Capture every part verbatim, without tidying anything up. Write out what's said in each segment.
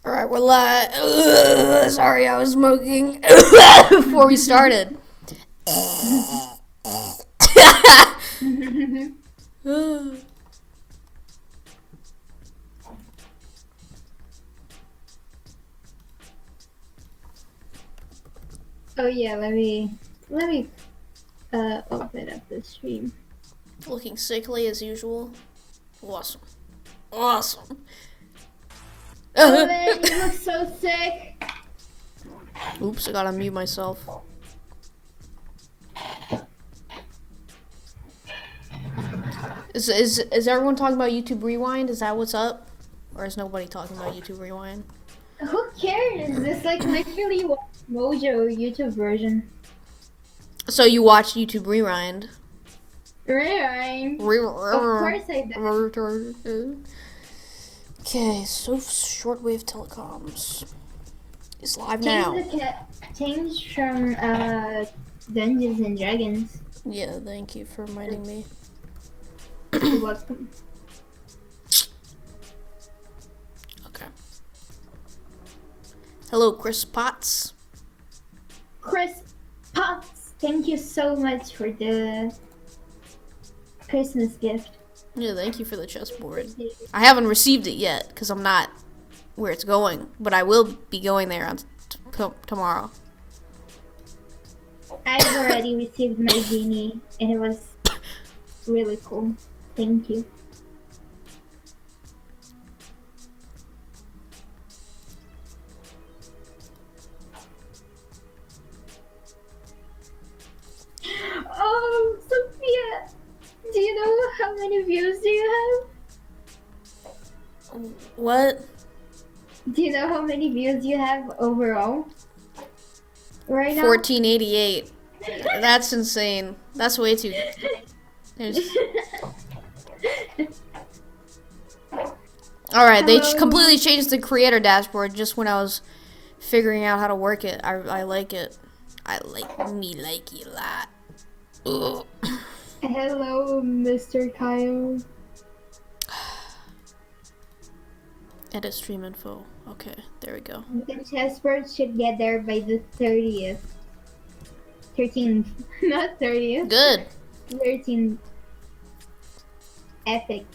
All right, we're live. Ugh, sorry, I was smoking before we started. Oh yeah, let me let me uh open up the stream. Looking sickly as usual. Awesome. Awesome. Oh man, you look so sick. Oops, I gotta mute myself. Is, is is everyone talking about YouTube Rewind? Is that what's up? Or is nobody talking about YouTube Rewind? Who cares? It's like literally what Mojo YouTube version. So you watch YouTube Rewind? Right. Re- Of course I did. Okay, so Shortwave Telecoms is live Change now. the ca- change from uh Dungeons and Dragons. Yeah, thank you for reminding me. You're welcome. Okay. Hello, Chris Potts. Chris Potts, thank you so much for the Christmas gift. Yeah, thank you for the chessboard. I haven't received it yet because I'm not where it's going, but I will be going there on t- t- tomorrow. I've already received my genie and it was really cool. Thank you. Oh, Sophia, do you know how many views do you What? have? Do you know how many views you have overall? Right now? fourteen eighty-eight. That's insane. That's way too. There's... Alright, they ch- completely changed the creator dashboard just when I was figuring out how to work it. I, I like it. I like me like it a lot. Ugh. Hello, Mister Kyle. Edit stream info. Okay, there we go. The chessboard should get there by the thirtieth. thirteenth. Not thirtieth. Good. thirteenth. Epic.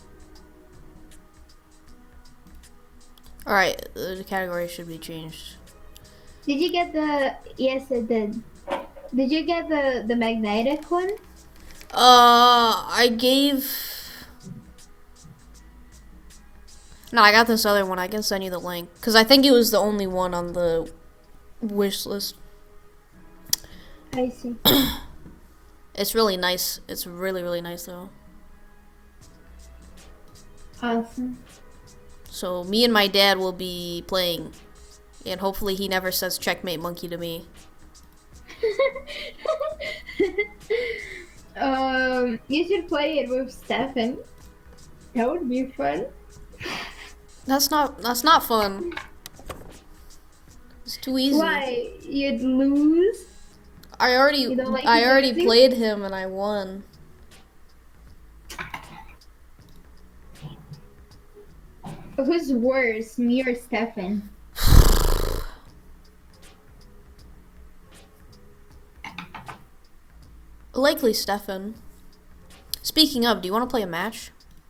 Alright, the category should be changed. Did you get the... Yes, it did. Did you get the, the magnetic one? Uh, I gave... No, I got this other one. I can send you the link. Because I think it was the only one on the wish list. I see. It's really nice. It's really, really nice, though. Awesome. So, me and my dad will be playing. And hopefully he never says checkmate monkey to me. um, you should play it with Stefan. That would be fun. That's not, that's not fun. It's too easy. Why? You'd lose? I already, You don't like I it already easy? played him and I won. Who's worse, me or Stefan? Likely Stefan. Speaking of, do you want to play a match?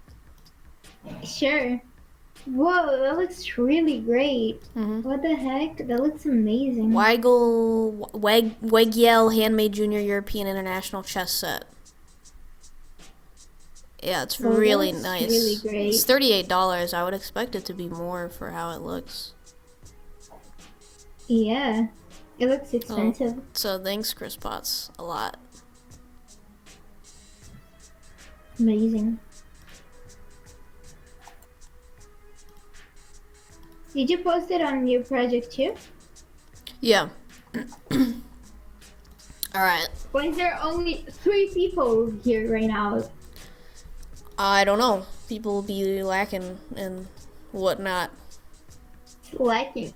Sure. Whoa, that looks really great. Mm-hmm. What the heck? That looks amazing. Weigel, Weg, Wegiel Handmade Junior European International Chess Set. Yeah, it's Oh, that really looks nice. really great. It's thirty-eight dollars. I would expect it to be more for how it looks. Yeah. It looks Oh, expensive. so thanks, Chris Potts, a lot. Amazing. Did you post it on your project too? Yeah. Alright. Why is there only three people here right now? I don't know. People will be lacking and whatnot. Lacking.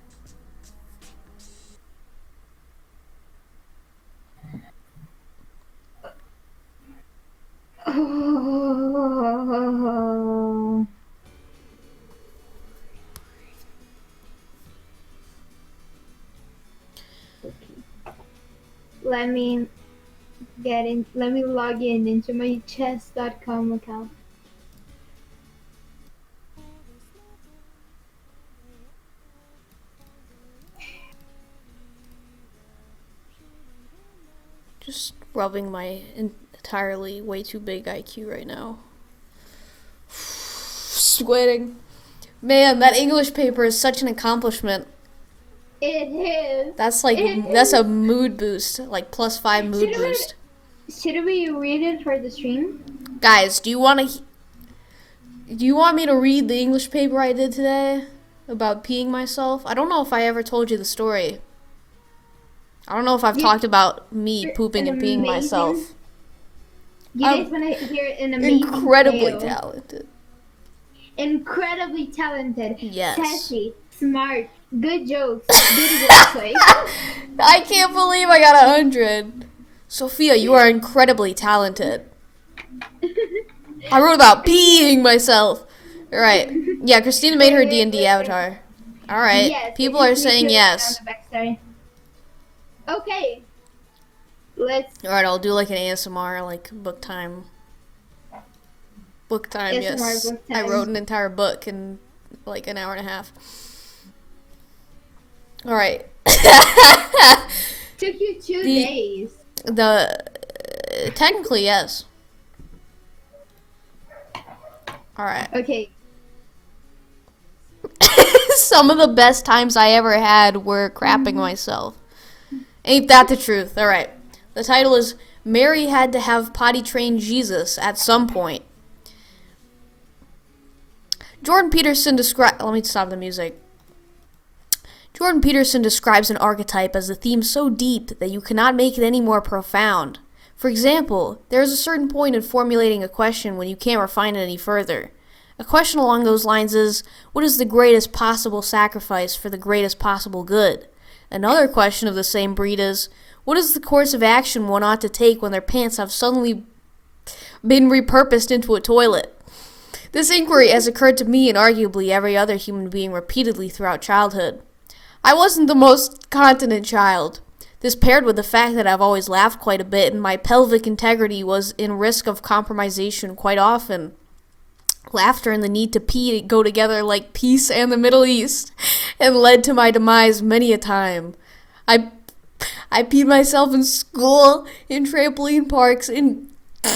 Oh. let me get in. Let me log in into my chess dot com account. Just rubbing my entirely way too big I Q right now. Sweating. Man, that English paper is such an accomplishment. It is. That's like It that's is. a mood boost, like plus five mood Should we- boost. Should we read it for the stream? Guys, do you want to? Do you want me to read the English paper I did today about peeing myself? I don't know if I ever told you the story. I don't know if I've You- talked about me You're pooping an and peeing amazing- myself. You I'm guys want to hear an amazing Incredibly tale? talented. Incredibly talented. Yes. Sassy, smart, good jokes, good wordplay. I can't believe I got a hundred. Sophia, you are incredibly talented. I wrote about peeing myself. All right. Yeah, Christina made her D and D avatar. All right. Yes, People it are is me saying too, yes. on the backstory. Okay. Let's. All right, I'll do like an A S M R, like book time. Book time, A S M R yes. book I time. wrote an entire book in like an hour and a half. All right. Took you two The- days. the uh, technically yes. All right. Okay. Some of the best times I ever had were crapping myself. Ain't that the truth? All right. The title is Mary Had to Have Potty Trained Jesus at Some Point. Jordan Peterson describes... Let me stop the music. Jordan Peterson describes an archetype as a theme so deep that you cannot make it any more profound. For example, there is a certain point in formulating a question when you can't refine it any further. A question along those lines is, what is the greatest possible sacrifice for the greatest possible good? Another question of the same breed is, what is the course of action one ought to take when their pants have suddenly been repurposed into a toilet? This inquiry has occurred to me and arguably every other human being repeatedly throughout childhood. I wasn't the most continent child. This paired with the fact that I've always laughed quite a bit and my pelvic integrity was in risk of compromisation quite often. Laughter and the need to pee go together like peace and the Middle East, and led to my demise many a time. I, I peed myself in school, in trampoline parks, in,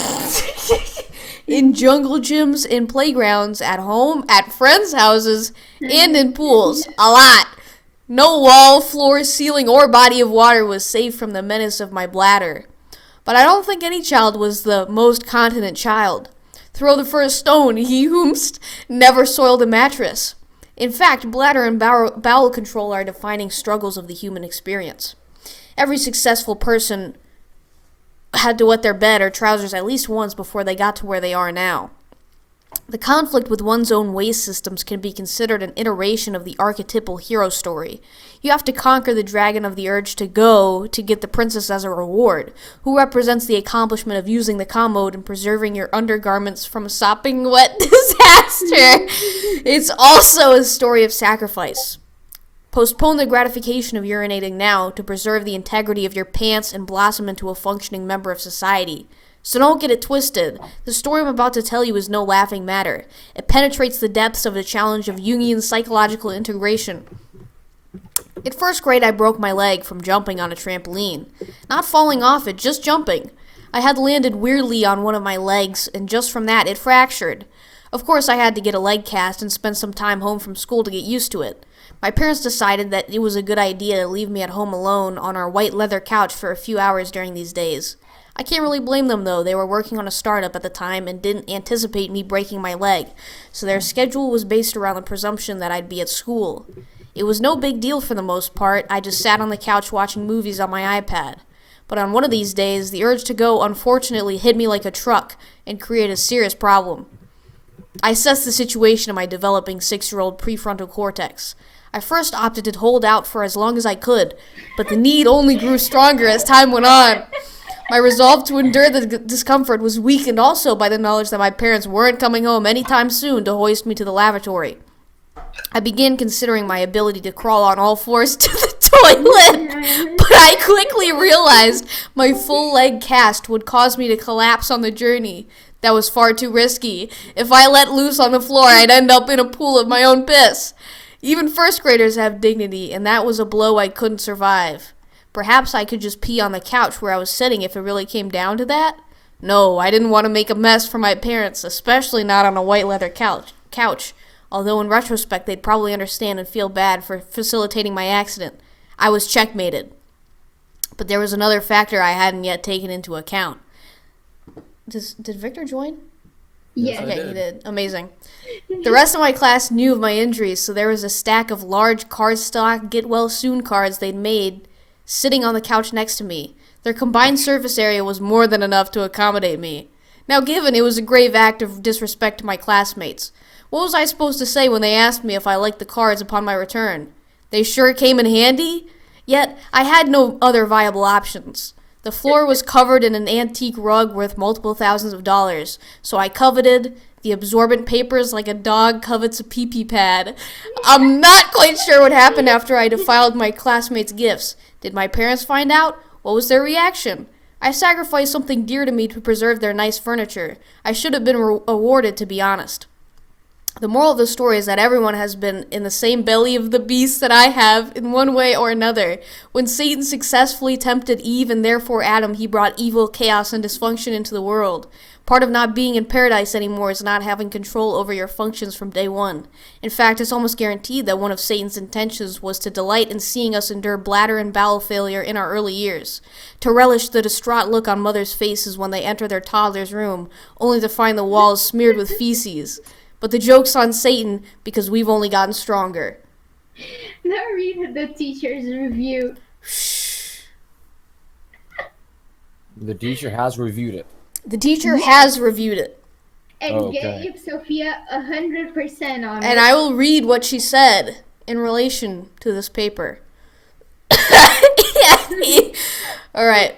in jungle gyms, in playgrounds, at home, at friends' houses, and in pools. A lot. No wall, floor, ceiling, or body of water was safe from the menace of my bladder. But I don't think any child was the most continent child. Throw the first stone, he whomst never soiled a mattress. In fact, bladder and bowel, bowel control are defining struggles of the human experience. Every successful person had to wet their bed or trousers at least once before they got to where they are now. The conflict with one's own waste systems can be considered an iteration of the archetypal hero story. You have to conquer the dragon of the urge to go to get the princess as a reward, who represents the accomplishment of using the commode and preserving your undergarments from a sopping wet disaster. It's also a story of sacrifice. Postpone the gratification of urinating now to preserve the integrity of your pants and blossom into a functioning member of society. So don't get it twisted. The story I'm about to tell you is no laughing matter. It penetrates the depths of the challenge of Jungian psychological integration. In first grade, I broke my leg from jumping on a trampoline. Not falling off it, just jumping. I had landed weirdly on one of my legs, and just from that, it fractured. Of course, I had to get a leg cast and spend some time home from school to get used to it. My parents decided that it was a good idea to leave me at home alone on our white leather couch for a few hours during these days. I can't really blame them, though. They were working on a startup at the time and didn't anticipate me breaking my leg, so their schedule was based around the presumption that I'd be at school. It was no big deal for the most part. I just sat on the couch watching movies on my iPad. But on one of these days, the urge to go unfortunately hit me like a truck and created a serious problem. I assessed the situation in my developing six-year-old prefrontal cortex. I first opted to hold out for as long as I could, but the need only grew stronger as time went on. My resolve to endure the g- discomfort was weakened also by the knowledge that my parents weren't coming home anytime soon to hoist me to the lavatory. I began considering my ability to crawl on all fours to the toilet. But I quickly realized my full leg cast would cause me to collapse on the journey. That was far too risky. If I let loose on the floor, I'd end up in a pool of my own piss. Even first graders have dignity, and that was a blow I couldn't survive. Perhaps I could just pee on the couch where I was sitting if it really came down to that. No, I didn't want to make a mess for my parents, especially not on a white leather couch. couch. Although in retrospect, they'd probably understand and feel bad for facilitating my accident. I was checkmated. But there was another factor I hadn't yet taken into account. Does, did Victor join? Yeah. Okay, he did. Amazing. The rest of my class knew of my injuries, so there was a stack of large cardstock get well soon cards they'd made sitting on the couch next to me. Their combined surface area was more than enough to accommodate me. Now, given it was a grave act of disrespect to my classmates, what was I supposed to say when they asked me if I liked the cards upon my return? They sure came in handy? Yet, I had no other viable options. The floor was covered in an antique rug worth multiple thousands of dollars, so I coveted the absorbent papers like a dog covets a pee-pee pad. I'm not quite sure what happened after I defiled my classmates' gifts. Did my parents find out? What was their reaction? I sacrificed something dear to me to preserve their nice furniture. I should have been re- awarded, to be honest. The moral of the story is that everyone has been in the same belly of the beast that I have in one way or another. When Satan successfully tempted Eve and therefore Adam, he brought evil, chaos, and dysfunction into the world. Part of not being in paradise anymore is not having control over your functions from day one. In fact, it's almost guaranteed that one of Satan's intentions was to delight in seeing us endure bladder and bowel failure in our early years, to relish the distraught look on mothers' faces when they enter their toddler's room, only to find the walls smeared with feces. But the joke's on Satan because we've only gotten stronger. Now read the teacher's review. The teacher has reviewed it. The teacher has reviewed it. And Oh, okay. gave Sophia a hundred percent on And it. I will read what she said in relation to this paper. Yeah. All right.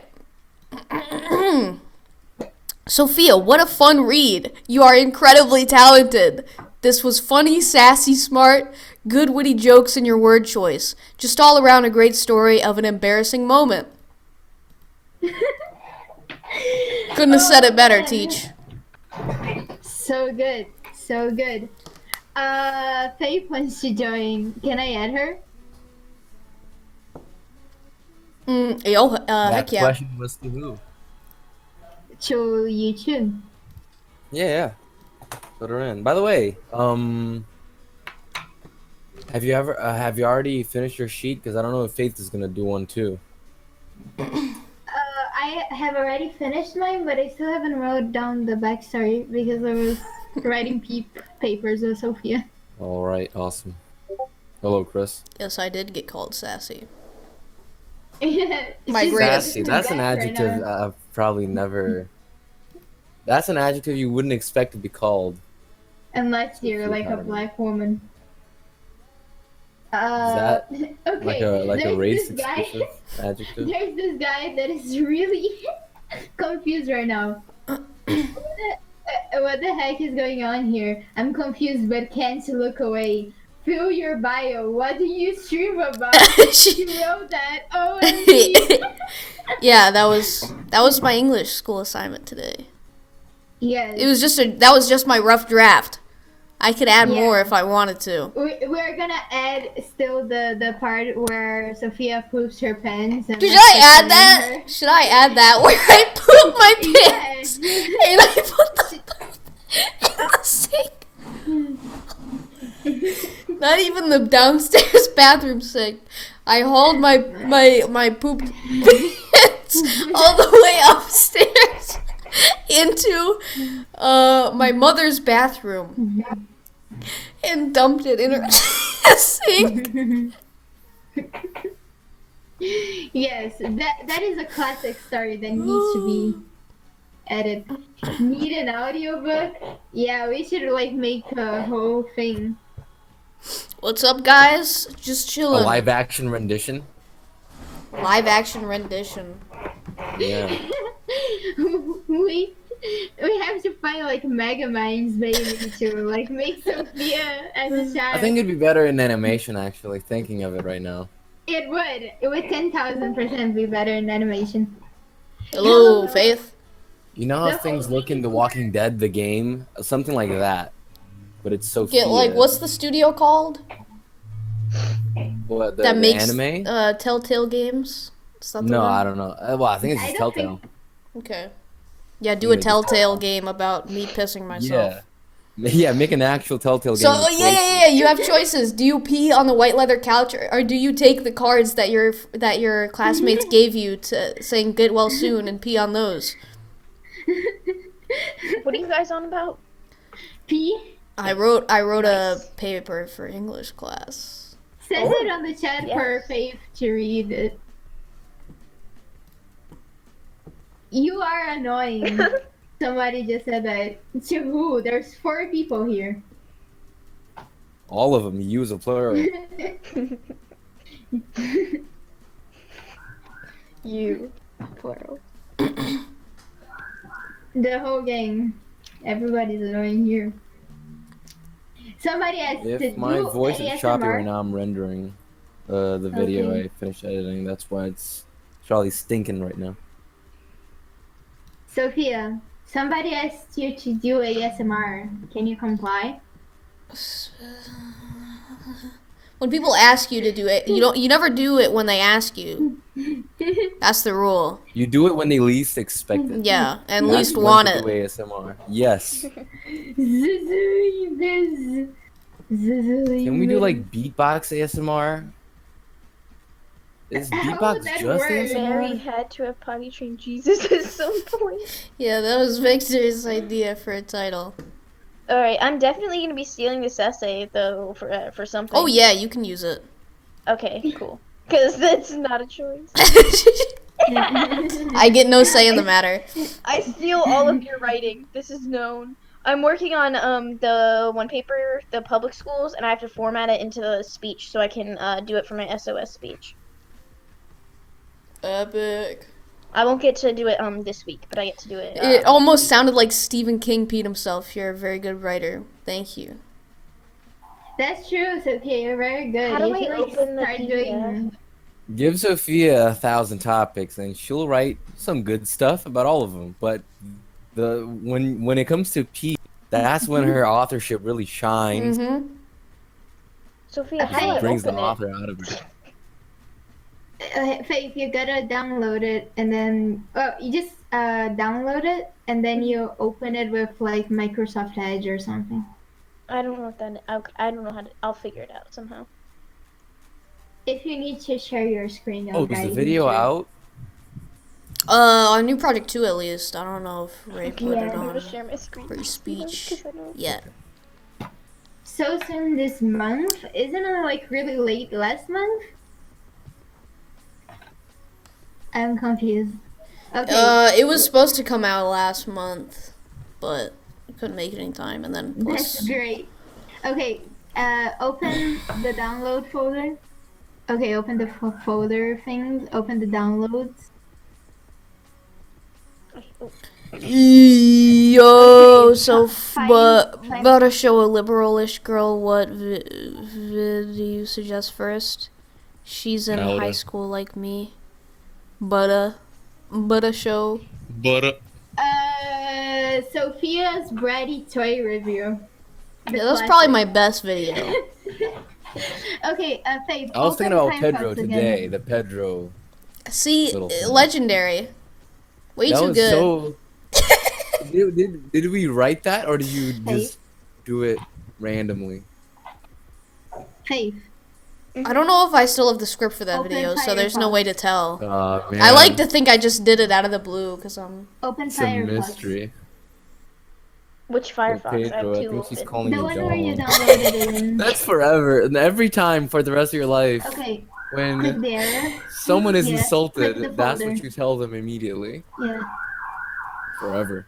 Sophia, what a fun read. You are incredibly talented. This was funny, sassy, smart, good witty jokes in your word choice. Just all around a great story of an embarrassing moment. Couldn't have said it better, Teach. So good, so good. Uh, Faith wants to join. Can I add her? Mm, yo, uh, that heck yeah. question was to who? To YouTube. Yeah, yeah. Put her in. By the way, um, have you ever uh, have you already finished your sheet? Because I don't know if Faith is gonna do one too. Uh, I have already finished mine, but I still haven't wrote down the backstory because I was writing pe- papers with Sophia. All right, awesome. Hello, Chris. Yes, I did get called sassy. My My greatest- Sassy. That's an adjective I've probably never. That's an adjective you wouldn't expect to be called. Unless you're like a black woman. Uh, that okay. Like a like a there's race this guy- exclusive adjective. There's this guy that is really confused right now. What the, uh, what the heck is going on here? I'm confused but can't look away. Fill your bio. What do you stream about? You wrote that. O M G. Yeah, that was that was my English school assignment today. Yes. It was just a that was just my rough draft. I could add Yeah. more if I wanted to. We, we're gonna add still the, the part where Sophia poops her pants. And Should like, I add puts that? it in Should I add that where I poop my Yes. pants and I put them in the sink? Not even the downstairs bathroom sink. I hauled my my my pooped pants all the way upstairs into uh my mother's bathroom and dumped it in her sink. Yes, that that is a classic story that needs to be added. Need an audiobook? Yeah, we should like make a whole thing. What's up, guys? Just A chilling. live action rendition. Live action rendition. Yeah. we we have to find like Mega Minds baby to like make Sophia as a child. I think it'd be better in animation, actually. Thinking of it right now. It would. It would ten thousand percent be better in animation. Hello, Faith. You know how The things whole look in thing The is- Walking Dead, the game, something like that, but it's so. Get like, what's the studio called what the, that the makes anime? uh Telltale games? Is that the No, one? I don't know. Uh, Well, I think it's I just don't Telltale. think- Okay. Yeah, do You a make it Telltale Telltale. game about me pissing myself. Yeah, yeah. Make an actual Telltale So game. oh, yeah, yeah, yeah. You have choices. Do you pee on the white leather couch, or, or do you take the cards that your that your classmates gave you to saying "get well soon" and pee on those? What are you guys on about? P. I wrote I wrote Nice. a paper for English class. Send Oh, it on the chat yes. for Faith to read it. You are annoying. Somebody just said that. To who? There's four people here. All of them. You use a plural. You. Plural. The whole gang. Everybody's annoying here. Somebody has to If my do voice A is S choppy M R. right now, I'm rendering uh, the video. Okay. I finished editing. That's why it's probably stinking right now. Sophia, somebody asked you to do A S M R. Can you comply? When people ask you to do it, you don't. You never do it when they ask you. That's the rule. You do it when they least expect it. Yeah, and That's least when want to it. do A S M R. Yes. Can Can we do like beatbox A S M R? Is How would beatbox that just work? A S M R? Mary had to have potty trained Jesus at some point. Yeah, that was Victor's idea for a title. Alright, I'm definitely gonna be stealing this essay though for uh, for something. Oh yeah, you can use it. Okay, cool. Because that's not a choice. I get no say in the matter. I steal all of your writing. This is known. I'm working on um the one paper, the public schools, and I have to format it into a speech so I can uh, do it for my S O S speech. Epic. I won't get to do it um this week, but I get to do it. Uh, It almost sounded like Stephen King peed himself. You're a very good writer. Thank you. That's true, Sophia. You're very good. How do you I should, like, open the start P D F? doing. Give Sophia a thousand topics, and she'll write some good stuff about all of them. But the when when it comes to P, that's when her authorship really shines. Mm-hmm. Sophia, how do I Brings the open it? author out of her. Uh, Faith, you gotta download it and then oh, you just uh, download it and then you open it with like Microsoft Edge or something. I don't know what that. I'll, I don't know how to. I'll figure it out somehow. If you need to share your screen, I'll Oh, is guide the you video through. out? Uh, on New Project two at least. I don't know if Ray put Yeah. it I'm on gonna share my screen. for speech Because I don't- yet. So soon this month? Isn't it like really late last month? I'm confused. Okay. Uh, it was supposed to come out last month, but I couldn't make it in time. And then That's plus, great. Okay, uh, open the download folder. Okay, open the fo- folder things. Open the downloads. oh, yo, Okay, so fi- f- find- but find- about to show a liberalish girl what vi- vid do you suggest first? She's in Now, high uh, school like me, but uh, but a show. But uh, Uh, Sophia's Bratty toy review. The Yeah, that's probably my classic. best video. Okay, uh, Faith. I was open thinking about Time Pedro Fox again. today. The Pedro. See, Little uh, thing. legendary. Way that too was good. so. did, did, did we write that, or did you Hey. just do it randomly? Faith. I don't know if I still have the script for that Open video, so there's no Firefox. way to tell. Oh man. I like to think I just did it out of the blue, cause I'm. Open It's a Firefox. mystery. Which Well, Firefox? I Pedro, have I two think she's open. calling The you one where you John. downloaded it in. That's forever, and every time for the rest of your life. Okay, click When there. someone is Yeah, click the insulted, that's folder. what you tell them immediately. Yeah, Forever.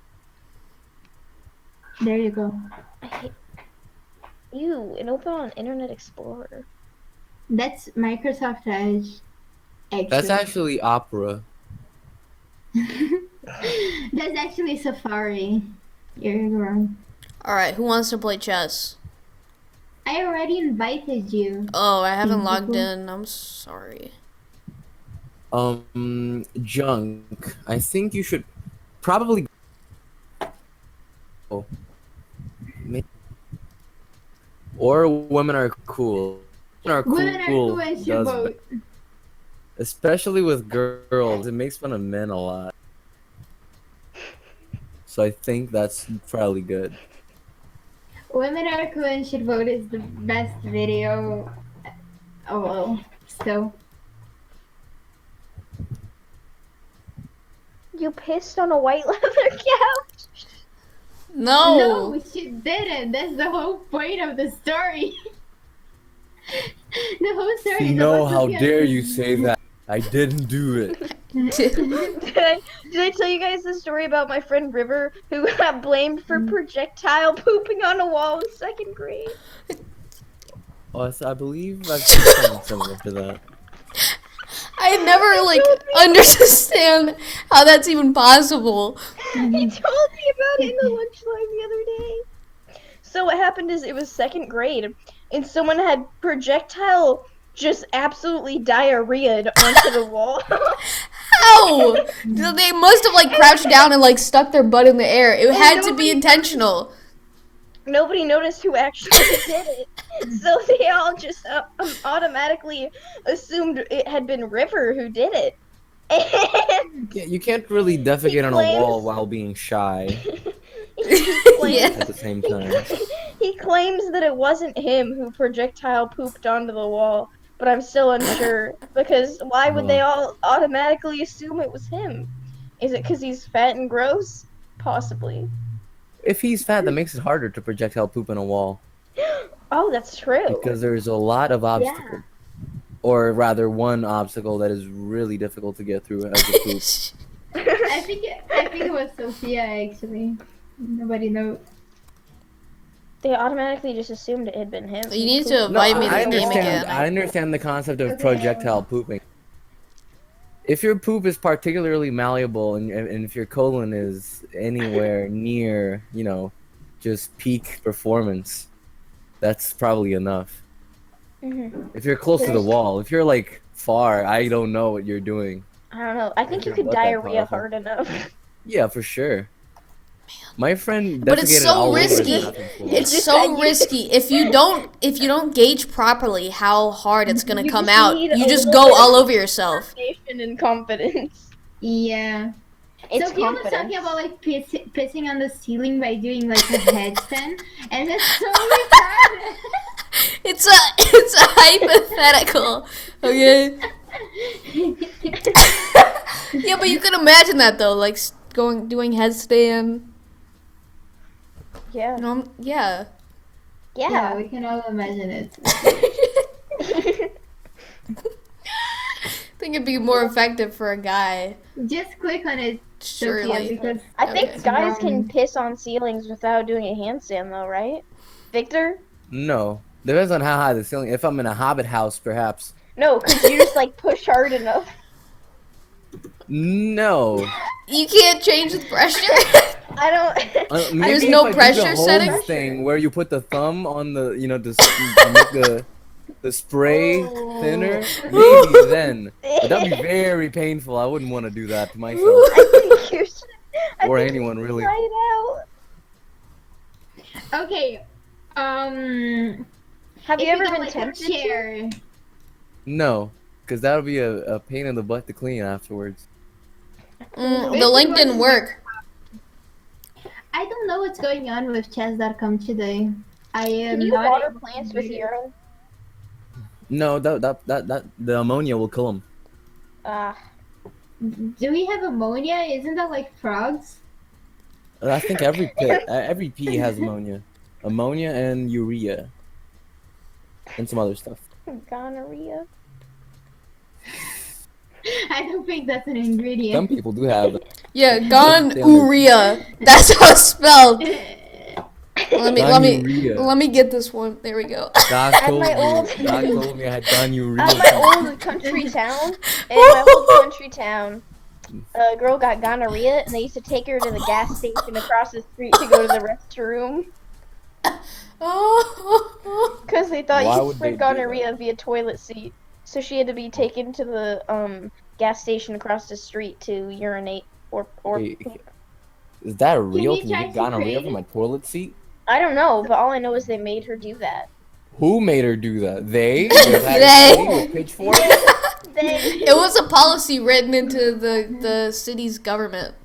there you go. I hate- Ew, it opened on Internet Explorer. That's Microsoft Edge. Extra. That's actually Opera. That's actually Safari. You're wrong. All right, who wants to play chess? I already invited you. Oh, I haven't Thank logged you. in. I'm sorry. Um, junk. I think you should probably. Oh, may- or women are cool. Women are Women are cool. cool and should Does vote. especially with girls. It makes fun of men a lot. So I think that's probably good. Women are cool and should vote is the best video. Oh well, so. You pissed on a white leather couch. No. No, she didn't. That's the whole point of the story. The whole story is No, about how Sophia. dare you say that? I didn't do it. Did I, did I tell you guys the story about my friend River who got blamed for projectile pooping on a wall in second grade? Oh, so I believe I've seen something similar to that. I never like understand how that's even possible. He told me about it in the lunch line the other day. So what happened is it was second grade, and someone had projectile just absolutely diarrheaed onto the wall. How? They must have like crouched down and like stuck their butt in the air. It had to be nobody- intentional. Nobody noticed who actually did it, so they all just uh, um, automatically assumed it had been River who did it. And Yeah, you can't really defecate on a claims- wall while being shy he claims, Yeah. at the same time. he claims that it wasn't him who projectile pooped onto the wall, but I'm still unsure because why would they all automatically assume it was him? Is it because he's fat and gross? Possibly. If he's fat, that makes it harder to projectile poop in a wall Oh, that's true. because there's a lot of obstacles. Or rather, one obstacle that is really difficult to get through as a poop. I think it, I think it was Sophia actually. Nobody knows. They automatically just assumed it had been him. You need to No, invite me to I the game understand. again. I understand the concept of Okay. projectile pooping. If your poop is particularly malleable and, and if your colon is anywhere near, you know, just peak performance, that's probably enough. Mhm. If you're close to the wall, if you're like far, I don't know what you're doing. I don't know. I think you Your could butt that diarrhea powerful. hard enough. Yeah, for sure. My friend But it's defecated so all over his risky. bathroom floor. It's Just so that you- risky. If you don't if you don't gauge properly how hard it's gonna You come just out, need you a just little go bit all of over yourself. Determination and confidence. Yeah. It's Sophia was confidence. talking about like piss, pissing on the ceiling by doing like a headstand, and that's so retarded. It's a it's a hypothetical. Okay. Yeah, but you can imagine that though, like s- going doing headstand. Yeah. You know, yeah. Yeah, Yeah. we can all imagine it. I think it'd be more effective for a guy. Just click on it, Sophia, Surely. because I think Okay. guys can Um, piss on ceilings without doing a handstand, though, right? Victor? No. Depends on how high the ceiling. If I'm in a hobbit house, perhaps. No, because you just like push hard enough. No. You can't change the pressure. I don't. Uh, maybe There's if no I do pressure the hose setting? thing where you put the thumb on the, you know, the to make the the spray Oh. thinner. Maybe then, but that'd be very painful. I wouldn't want to do that to myself I think you should. I or think you anyone should really. Try it out. okay. Um, Have if you ever don't been like a tempted to? chair, No, because that would be a, a pain in the butt to clean afterwards. Mm, the link didn't work. I don't know what's going on with chess dot com today. I am Can you not water able to plants with read it. urine? No, that that that, that the ammonia will kill them. Ah. Do we have ammonia? Isn't that like frogs? I think every pit, uh, every pea has ammonia, ammonia and urea, and some other stuff. Gonorrhea. I don't think that's an Some ingredient. people do have it. Yeah, gonorrhea. That's how it's spelled. Let me let me Gonorrhea. let me get this one. There we go. Doc At told my me. old- Doc told me I had gonorrhea. At my old country town, in my old country town, a girl got gonorrhea, and they used to take her to the gas station across the street to go to the restroom. Oh. Because they thought Why you would they spread do that? gonorrhea via toilet seat. So she had to be taken to the um gas station across the street to urinate or or Hey, is that real? you Can you try get to gonorrhea create from a toilet seat? I don't know, but all I know is they made her do that. Who made her do that? They? With They. Attic City with pitchforks? They It was a policy written into the the city's government.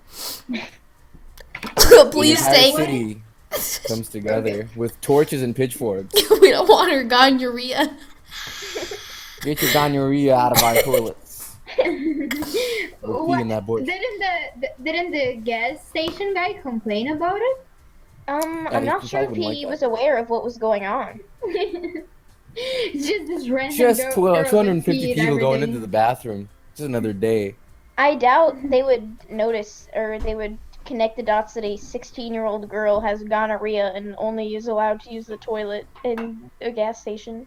Please the entire take. city comes together with torches and pitchforks. We don't want her gonorrhea. Get your gonorrhea out of our toilets. We'll pee What- in that bush. Didn't the, the didn't the gas station guy complain about it? um Yeah, I'm he not sure if probably wouldn't he like was that. aware of what was going on. It's just this random Just girl- twelve, girl two hundred fifty with feet people going everything. into the bathroom. Just another day. I doubt they would notice or they would connect the dots that a sixteen year old girl has gonorrhea and only is allowed to use the toilet in a gas station.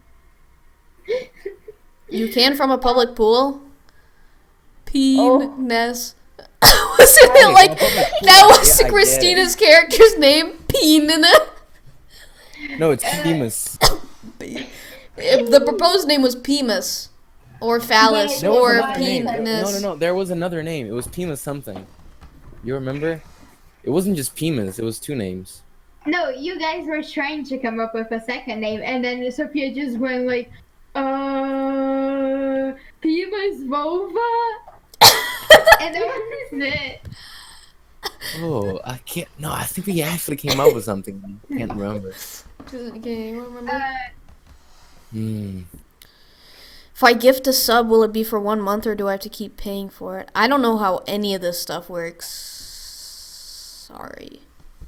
You can from a public pool. Oh. Penis. Wasn't Right, it like from a public pool. that was Yeah, I get it. Christina's character's name? Penis. No, it's Penis. The proposed name was Penis, or phallus, There There was or another name. There- penis. No, no, no. There was another name. It was Penis something. You remember? It wasn't just Penis. It was two names. No, you guys were trying to come up with a second name, and then Sophia just went like, uh, Pima's vulva? And that was it. Oh, I can't. No, I think we actually came up with something. I can't remember. Okay, you remember? Uh, Hmm. If I gift a sub, will it be for one month or do I have to keep paying for it? I don't know how any of this stuff works. Sorry.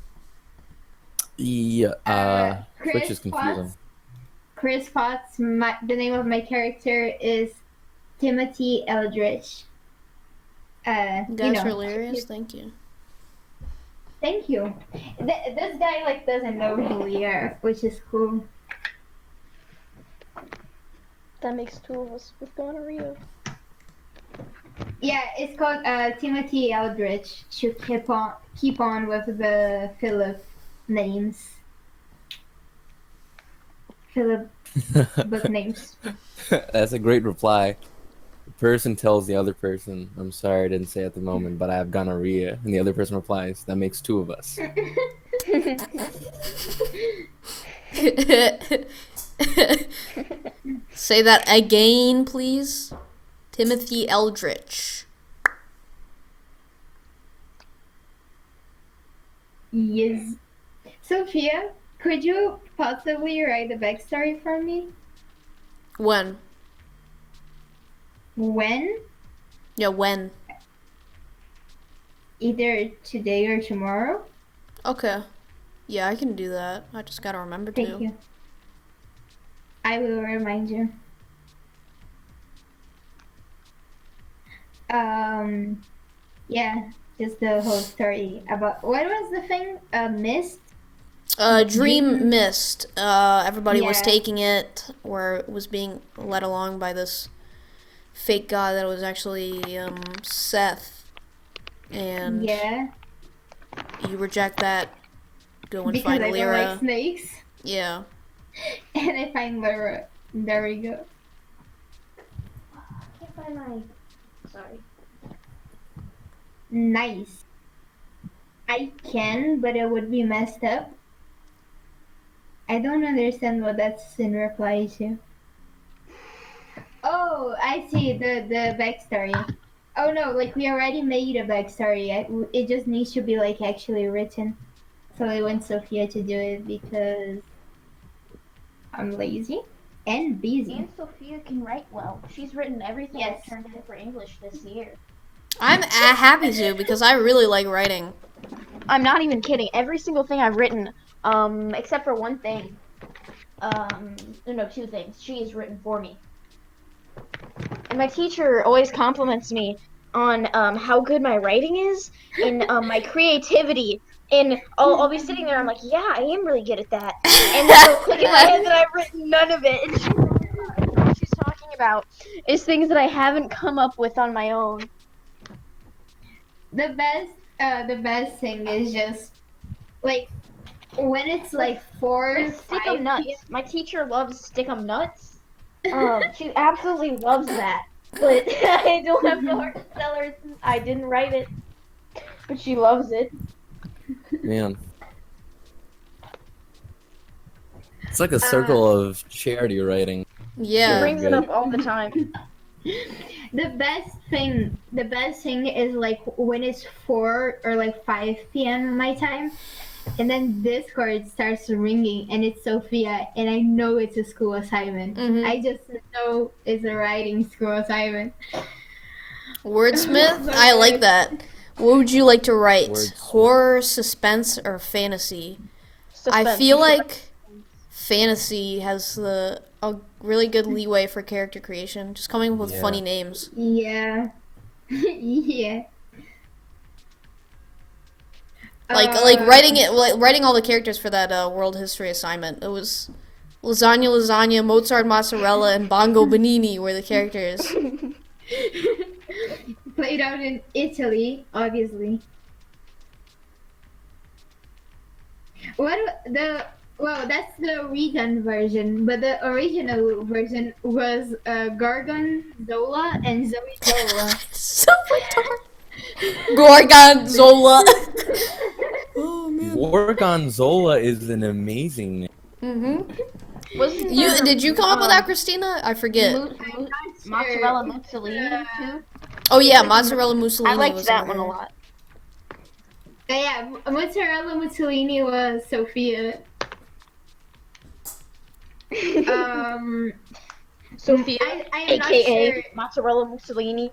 Yeah. Uh, Chris which is confusing. Potts. Chris Potts, my, the name of my character is Timothy Eldritch. Uh, You you guys know, are hilarious. Thank you. Thank you. Th- this guy like doesn't know who we are, which is cool. That makes two of us with gonorrhea. Yeah, it's called uh, Timothy Eldritch. Should keep on keep on with the Philip names. Philip book names. That's a great reply. The person tells the other person, I'm sorry I didn't say at the moment, but I have gonorrhea. And the other person replies, that makes two of us. Say that again, please. Timothy Eldritch. Yes. Sophia, could you possibly write the backstory for me? When? When? Yeah, when? Either today or tomorrow? Okay. Yeah, I can do that. I just gotta remember Thank to. you. I will remind you. Um, yeah, just the whole story about what was the thing? A mist? Uh, Dream Mist. Uh, everybody was Yeah. taking it, or it was being led along by this fake god that was actually um, Seth. And Yeah, you reject that, go and because find I don't Lyra. like snakes. Yeah. And I find Lyra. There we go. I can't find my. Sorry. Nice. I can, but it would be messed up. I don't understand what that's in reply to. Oh, I see the the backstory. Oh no, like we already made a backstory. I, it just needs to be like actually written. So I want Sophia to do it because I'm lazy and busy. And Sophia can write well. She's written everything Yes. I've turned in for English this year. I'm uh, happy to because I really like writing. I'm not even kidding. Every single thing I've written, um, except for one thing. Um, no, no, two things. She has written for me. And my teacher always compliments me on um, how good my writing is and um, my creativity. And I'll, I'll be sitting there, I'm like, yeah, I am really good at that. And then I'll click in my head that I've written none of it. And she, what she's talking about is things that I haven't come up with on my own. The best, uh, the best thing is just like when it's like four, With five Stickum nuts. My teacher loves Stickum nuts. Um, she absolutely loves that. But I don't have the heart to tell her since I didn't write it. But she loves it. Man. It's like a Uh, circle of charity writing. She Yeah. brings it good. up all the time. The best thing, the best thing is like when it's four or like five p m my time, and then Discord starts ringing, and it's Sophia, and I know it's a school assignment. Mhm. I just know it's a writing school assignment. Wordsmith? I like that. What would you like to write? Wordsmith. Horror, suspense, or fantasy? I Suspense. feel like fantasy has the a really good leeway for character creation, just coming up with Yeah. funny names. Yeah, yeah. Like Uh, like writing it, like writing all the characters for that uh, world history assignment. It was lasagna, lasagna, Mozart, mozzarella, and Bongo Benini were the characters. played out in Italy, obviously. What the? Well, that's the redone version, but the original version was uh, Gorgonzola and Zoe Zola. So retarded. Gorgonzola. Oh man. Gorgonzola is an amazing name. Mhm. Wasn't You there, did you come up with um, that, Christina? I forget. Mo- mo- mozzarella Mussolini too? Oh yeah, mozzarella Mussolini. I liked was that in one a there. lot. Uh, yeah, mozzarella Mussolini was Sophia. Um, Sophia, I, I am not aka sure. mozzarella Mussolini,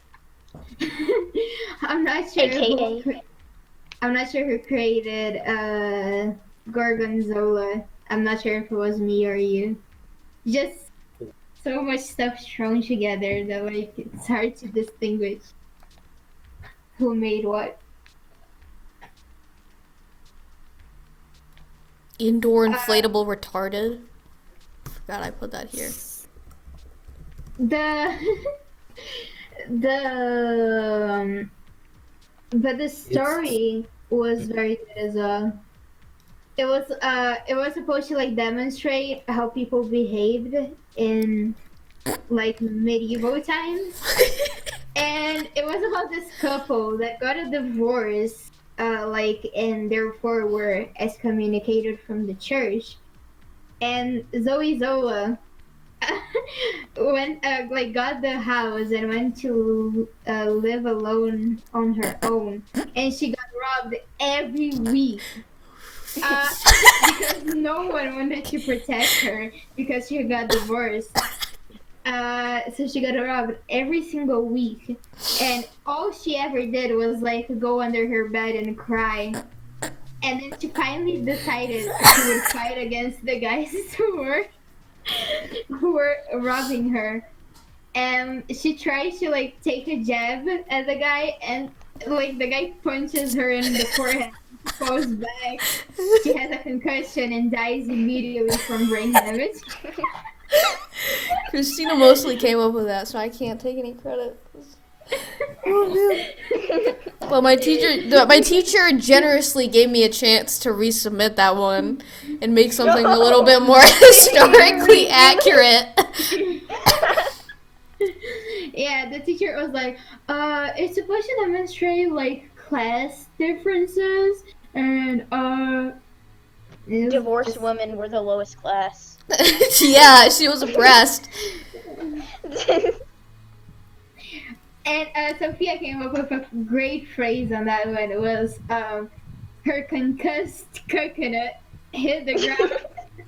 I'm not sure. aka. Who, cre- I'm not sure who created uh, Gorgonzola. I'm not sure if it was me or you. Just so much stuff thrown together that like it's hard to distinguish who made what. Indoor Uh, inflatable retarded. Forgot I put that here. The the um, but the story was very good as well. It was uh it was supposed to like demonstrate how people behaved in like medieval times, and it was about this couple that got a divorce, uh like, and therefore were excommunicated from the church. And Zoe Zola went uh, like got the house and went to uh, live alone on her own, and she got robbed every week. Uh, because no one wanted to protect her because she got divorced. Uh, so she got robbed every single week, and all she ever did was like go under her bed and cry. And then she finally decided she would fight against the guys who were who were robbing her. And she tries to like take a jab at the guy, and like the guy punches her in the forehead. Falls back. She has a concussion and dies immediately from brain damage. Christina mostly came up with that, so I can't take any credit. Oh man. Well, my teacher, the, my teacher generously gave me a chance to resubmit that one and make something a little bit more historically accurate. Yeah, the teacher was like, uh, it's supposed to demonstrate like class differences and uh it was Divorced just- women were the lowest class. Yeah, she was oppressed. And uh, Sophia came up with a great phrase on that one. It was um her concussed coconut hit the ground.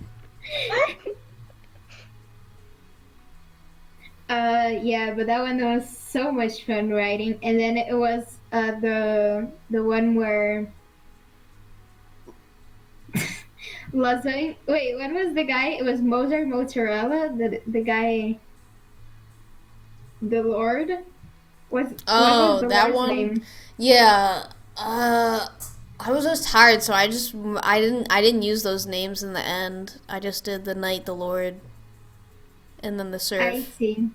Uh, yeah, but that one was so much fun writing. And then it was uh, the the one where lasagna. Wait, when was the guy? It was Mozart Mozzarella. The the guy, the Lord. Was what Oh, was the that Lord's one? name? Yeah. Uh, I was just tired, so I just I didn't I didn't use those names in the end. I just did the knight, the lord, and then the I serf. see.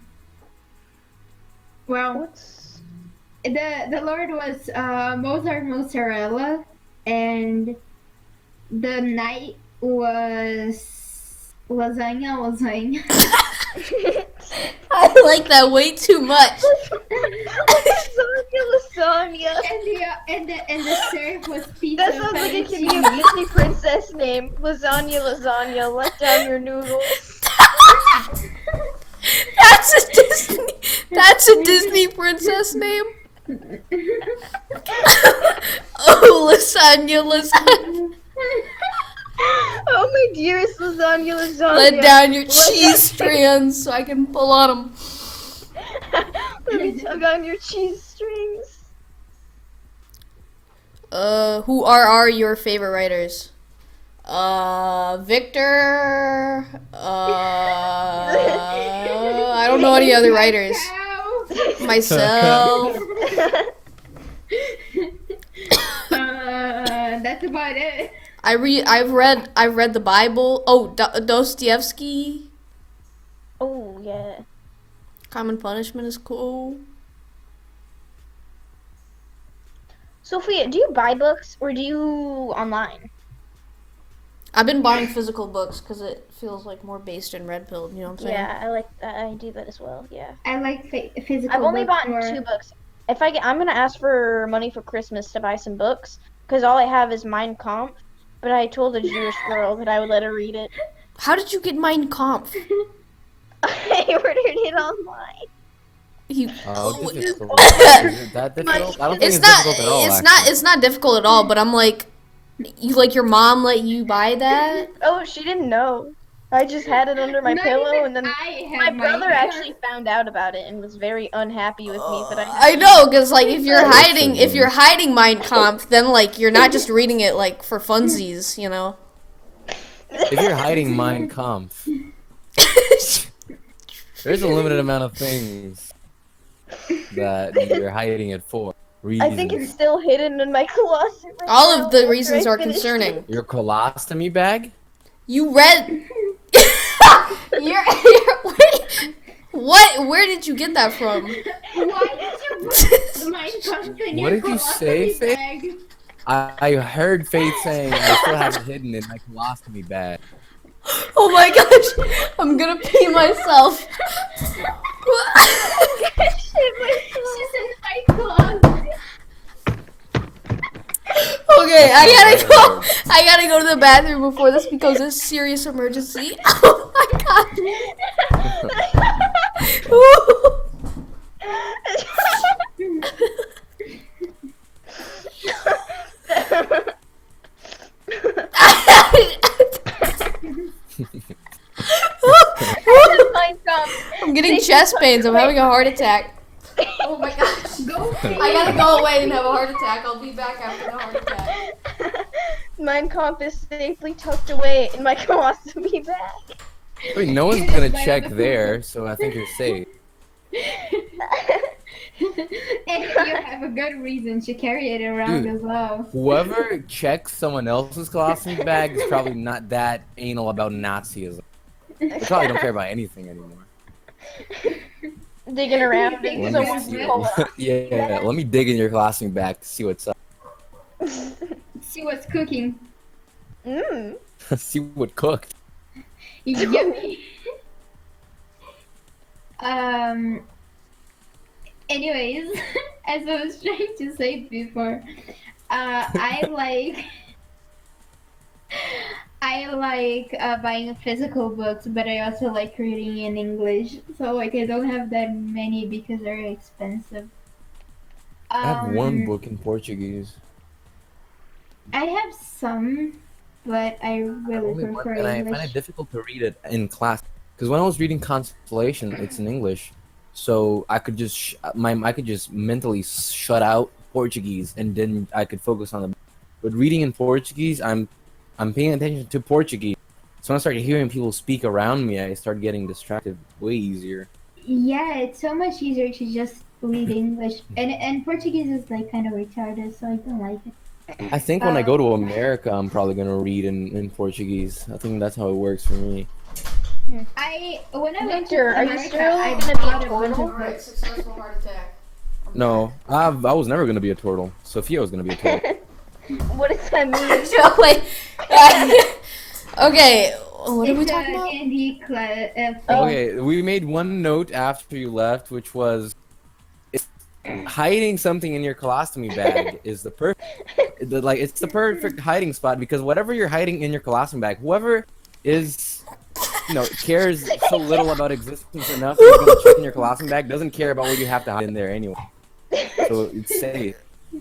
Well, What's the the Lord was uh, Mozart Mozzarella, and the night was lasagna, lasagna. I like that way too much. lasagna, lasagna. and the uh, and the and the serve was pizza. That sounds like it could be a fettuccine. Disney princess name. Lasagna, lasagna. Let down your noodles. That's a Disney. That's a Disney princess name. Oh, lasagna, lasagna. Oh my dearest lasagna, lasagna. Let down your Let cheese down- strands so I can pull on them. Let me tug on your cheese strings. Uh, who are are your favorite writers? Uh, Victor. Uh, I don't know any other writers. Cow. Myself. uh, that's about it. I read. I've read. I've read the Bible. Oh, Do- Dostoevsky. Oh yeah. Common Punishment is cool. Sophia, do you buy books or do you online? I've been buying physical books because it feels like more based in red pill. You know what I'm saying? Yeah, I like that. I do that as well. Yeah. I like fa- physical. I've only books bought more. two books. If I get, I'm gonna ask for money for Christmas to buy some books because all I have is Mein Kampf. But I told a Jewish girl that I would let her read it. How did you get Mein Kampf? I ordered it online. You. Oh, Oh, difficult. Is it that difficult? I don't think it's it's, not. difficult at all. It's actually. not. It's not difficult at all. But I'm like, you like your mom let you buy that? Oh, she didn't know. I just had it under my Not pillow, even and then I my had brother my- actually found out about it and was very unhappy with me that I. I know, because like if you're Listen, hiding, if man. you're hiding Mein Kampf, then like you're not just reading it like for funsies, you know. If you're hiding Mein Kampf, there's a limited amount of things that you're hiding it for. Reasons. I think it's still hidden in my closet. Right All now of the after reasons I are finished concerning. it. Your colostomy bag? You read. you're, you're, wait, what? Where did you get that from? Why did you put my Kampf in What your did you say, colostomy Faith? bag? I, I heard Faith saying I still have it hidden in my colostomy bag. Oh my gosh, I'm gonna pee myself. She's in my closet. Okay, I gotta go. I gotta go to the bathroom before this becomes a serious emergency. Oh my Mein Kampf. I'm getting chest pains. I'm having a heart attack. Oh my gosh. Go I gotta go away and have a heart attack. I'll be back after the heart attack. Mein Kampf is safely tucked away in my colostomy bag. I mean, no one's gonna check there, so I think you're safe. And you have a good reason to carry it around Dude. as well. Whoever checks someone else's colostomy bag is probably not that anal about Nazism. They probably don't care about anything anymore. Digging around Let in me someone's see. colon. yeah, let me dig in your colostomy bag to see what's up. See what's cooking. Mmm. see what cooked. Yummy. um. Anyways, as I was trying to say before, uh, I like. I like uh, buying physical books, but I also like reading in English. So like I don't have that many because they're expensive. I have one Um, book in Portuguese. I have some, but I really Only one, prefer and I English. find it difficult to read it in class because when I was reading Constellation, it's in English, so I could just sh- my I could just mentally shut out Portuguese and then I could focus on the. But reading in Portuguese, I'm I'm paying attention to Portuguese. So when I started hearing people speak around me, I started getting distracted way easier. Yeah, it's so much easier to just read English, and and Portuguese is like kind of retarded, so I don't like it. I think when I Uh, go to America, I'm probably gonna read in, in Portuguese. I think that's how it works for me. I when I went to Victor, are you America, still I gonna be a bought a bunch turtle? of books. successful heart attack. No, I've, I was never gonna be a turtle. Sophia was gonna be a turtle. What does that mean? So, wait, Okay, what are we It's talking a about? candy cla- uh, Oh. Okay, we made one note after you left, which was it's hiding something in your colostomy bag is the perfect, like it's the perfect hiding spot because whatever you're hiding in your colostomy bag, whoever is, you know, cares so little about existence enough that you're gonna check in your colostomy bag doesn't care about what you have to hide in there anyway. So it's safe.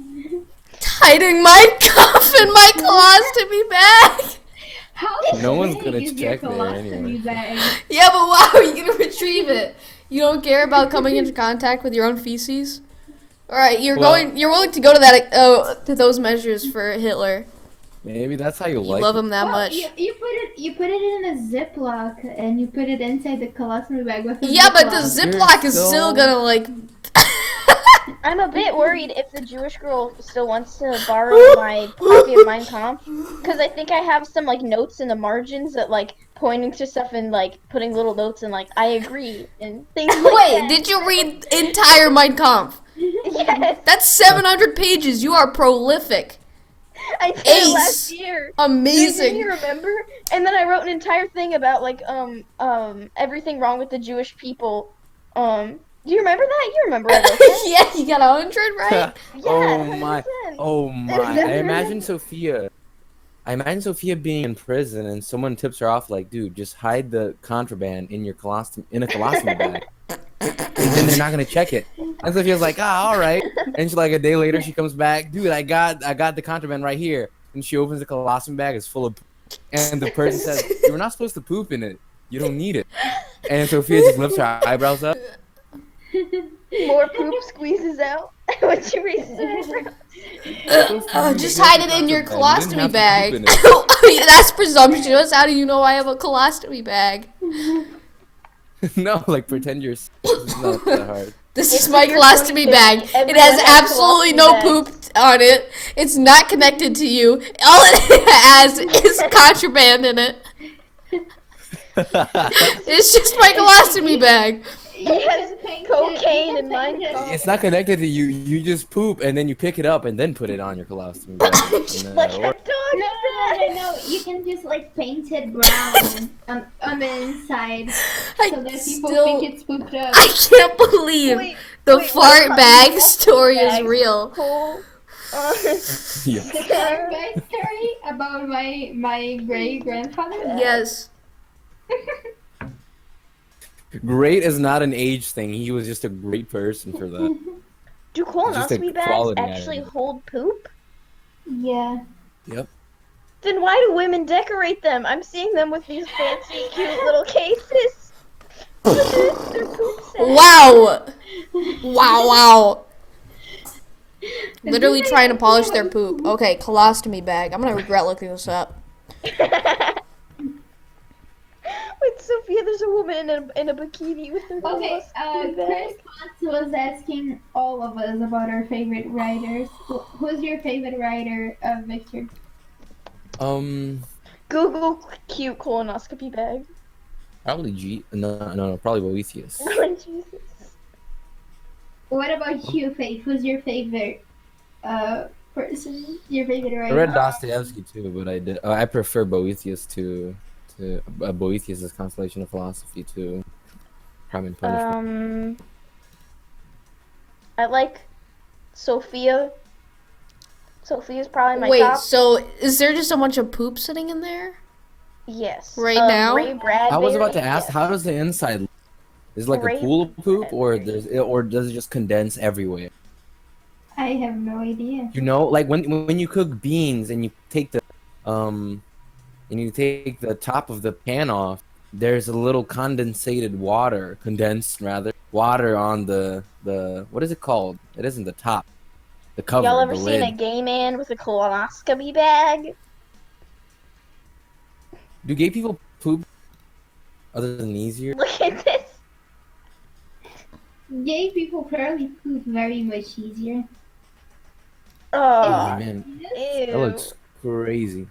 Hiding my cuff in my colostomy bag. How No one's big gonna is your check there colostomy anyway. bag? Yeah, but how are you gonna retrieve it? You don't care about coming into contact with your own feces. All right, you're Well- going. You're willing to go to that. Uh, to those measures for Hitler. Maybe that's how you You like love it. him that Well, much. You, you put it you put it in a Ziploc and you put it inside the colostomy bag with a Yeah, but the Ziploc. Ziploc is still- still gonna like. I'm a bit worried if the Jewish girl still wants to borrow my copy of Mein Kampf, because I think I have some like notes in the margins that like pointing to stuff and like putting little notes and like I agree and things like Wait, that. did you read entire Mein Kampf? Yes, That's seven hundred pages. You are prolific. I did Ace. it last year. Amazing. Do you remember? And then I wrote an entire thing about like um um everything wrong with the Jewish people. Um, do you remember that? You remember I wrote that? Yeah, you got a hundred right. Oh Yeah, my! one hundred percent. Oh my! I imagine Sophia. I imagine Sophia being in prison and someone tips her off like, "Dude, just hide the contraband in your colostomy in a colostomy bag, and then they're not gonna check it." And Sophia's like, "Ah, all right." And she like a day later she comes back, "Dude, I got I got the contraband right here." And she opens the colostomy bag, it's full of, poop. And the person says, "You were not supposed to poop in it. You don't need it." And Sophia just lifts her eyebrows up. More poop squeezes out. What you read? Uh, uh, just hide it in your Contraband. You didn't colostomy have to bag. poop in it. That's presumptuous. How do you know I have a colostomy bag? No, like pretend you're. s- It's not that hard. This It's is my your colostomy twenty bag. fifty. It has Everyone has absolutely colostomy no bags. poop on it. It's not connected to you. All it has is contraband in it. It's just my colostomy bag. Yes, cocaine and Mein Kampf. Kampf. It's not connected to you. You just poop and then you pick it up and then put it on your colostomy bag. And then Like that'll a work. dog. No, no, no, no, you can just like paint it brown on, on the inside I so that people still, think it's pooped up. I can't believe Wait, the wait, fart what? bag story is Bags. real. Cool. Uh, Yeah. The fart bag story about my my great grandfather. Yes. Great is not an age thing. He was just a great person for that. do Just a colostomy bags quality actually item. hold poop? Yeah. Yep. Then why do women decorate them? I'm seeing them with these fancy, cute little cases. Look at this, they're poop sacks. Wow. Wow, wow. Literally trying to polish their poop. Okay, colostomy bag. I'm gonna regret looking this up. Wait, Sophia, there's a woman in a, in a bikini with her Okay, uh, colostomy Chris bag. Potts was asking all of us about our favorite writers. Who- Who's your favorite writer, uh, Victor? Um, Google cute colonoscopy bag. probably G. No, no, no, probably Boethius. Oh, Jesus. What about you, Faith? Who's your favorite uh, person? Your favorite I writer? read Dostoevsky too, but I did. Uh, I prefer Boethius to to uh, Boethius' Constellation of Philosophy to Crime and Punishment. Um, I like Sophia. Sophia's probably my Wait, top. so is there just a bunch of poop sitting in there? Yes. Right Um, now? Ray Bradbury. I was about to ask, yes. how does the inside look? Is it like Great. a pool of poop, or does it, or does it just condense everywhere? I have no idea. You know, like when when you cook beans and you take the um, and you take the top of the pan off, there's a little condensated water, condensed rather, water on the the what is it called? It isn't the top, the cover, Y'all ever the seen lid. a gay man with a colonoscopy bag? Do gay people poop other than easier? Look at this. Gay people probably poop very much easier. Oh Oh, man, ew. that looks crazy.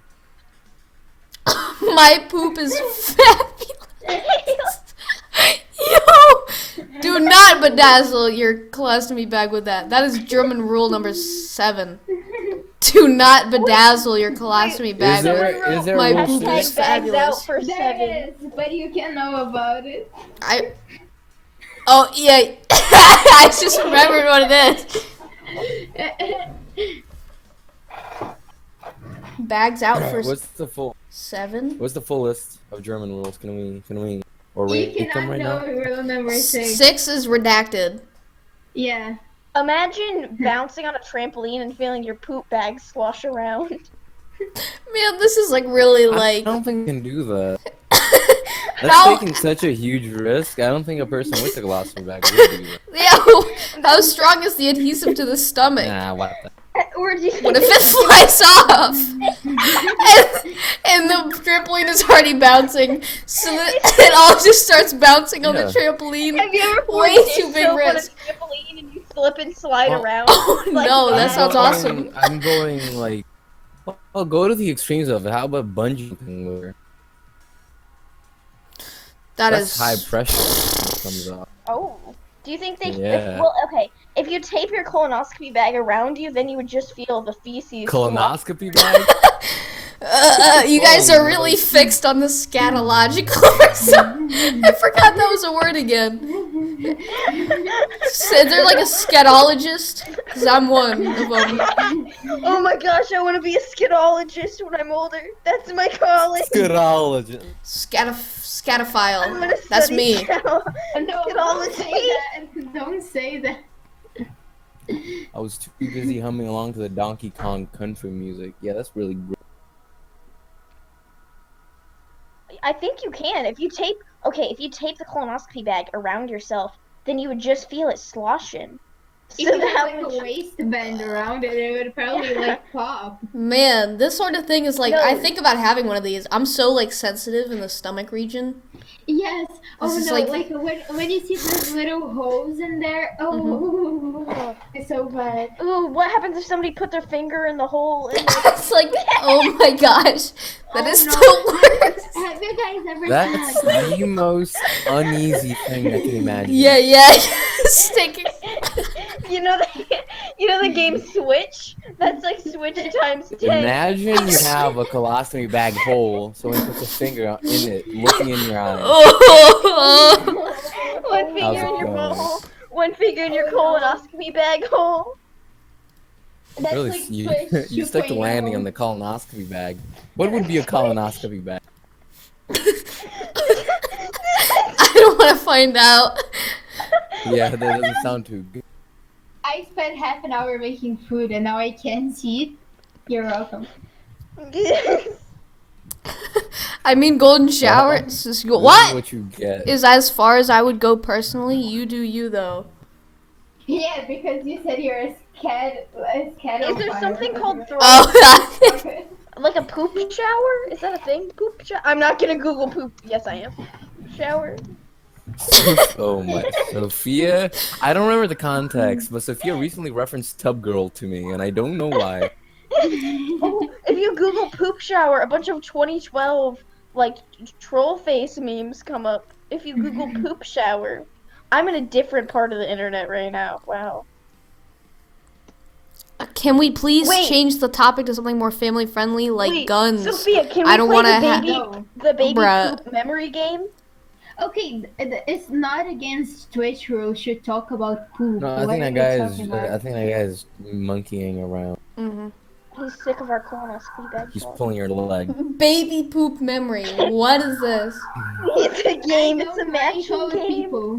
My poop is fabulous. Yo, do not bedazzle your colostomy bag with that. That is German rule number seven. Do Do not bedazzle your colostomy Is bag. there is there My a poop rule is to Hashtag this? bags out fabulous. for There seven. is, but you can know about it. I. Oh yeah, I just remembered what it is. Bags out for What's the full seven. What's the full list of German rules? Can we can we or You rate them cannot right know now? rule number six. Six is redacted. Yeah. Imagine bouncing on a trampoline and feeling your poop bag slosh around. Man, this is like really I like. don't think I can do that. That's How, taking such a huge risk. I don't think a person with a colostomy bag would do that. yeah, how strong is the adhesive to the stomach? Nah, what the? Or do you What if it flies off? and, and the trampoline is already bouncing, so that it all just starts bouncing on the Yeah. trampoline. Have you ever Way poured too dish big soap on a risk. trampoline and you slip and slide Well- around? Oh Like no, that that. sounds I'm awesome. going- I'm going like, well, I'll go to the extremes of it. How about bungee jumping? Where That that's is high pressure when it comes off. Oh. Do you think they? Yeah. If, well, okay. If you tape your colonoscopy bag around you, then you would just feel the feces. Colonoscopy bag? Uh, uh, you guys Oh, are really no. fixed on the scatological or something. I forgot that was a word again. So, is there like a scatologist? Because I'm one of them. Oh my gosh, I want to be a skidologist when I'm older. That's my calling. Skidologist. Scatoph- I'm scatophile. gonna That's study me. scal- No, don't Skidology. say that. Don't say that. I was too busy humming along to the Donkey Kong country music. Yeah, that's really great. I think you can. If you tape, okay, if you tape the colonoscopy bag around yourself, then you would just feel it sloshing. If So you that had like would. a waistband around it, it would probably like pop. Man, this sort of thing is like, No. I think about having one of these. I'm so like sensitive in the stomach region. Yes. Oh This is no! like- Like, when when you see those little holes in there. Oh, it's so bad. Ooh, what happens if somebody put their finger in the hole? In the... It's like, oh my gosh, that Oh, is no. the worst. Have you guys ever That's seen like the most uneasy thing I can imagine. Yeah, yeah, sticking. you know the, you know the game Switch? That's like Switch times ten. Imagine you have a colostomy bag hole, someone puts a finger in it, looking in your eyes. Oh, One How's finger it in your going? butthole, one finger in your colonoscopy bag hole. that's Really, like you, Switch you stuck the two point oh. landing on the colonoscopy bag. What would be a colonoscopy bag? I don't want to find out. Yeah, that doesn't sound too good. I spent half an hour making food and now I can't eat. You're welcome. I mean, golden shower. It's just- This is what What you get? is as far as I would go personally? You do you though. Yeah, because you said you're a scat. A scat Is there something called throw? Oh, Okay. Like a poop shower? Is that a thing? Poop shower? I'm not gonna Google poop. Yes, I am. Shower. Oh my, Sophia. I don't remember the context, but Sophia recently referenced Tub Girl to me, and I don't know why. Oh, if you Google poop shower, a bunch of twenty twelve like troll face memes come up. If you Google poop shower, I'm in a different part of the internet right now. Wow. can we please Wait. change the topic to something more family friendly, like Wait, guns? Sophia, can we I don't play wanna the ha- baby, No. the baby Bruh. poop memory game? Okay, th- th- it's not against Twitch rules. Should talk about poop. No, I What think are that we guy is. talking about? I think that guy is monkeying around. hmm He's sick of our colonoscopy bag. He's talk. pulling your leg. Baby poop memory. What is this? It's a game. I It's a don't like matching old game. people.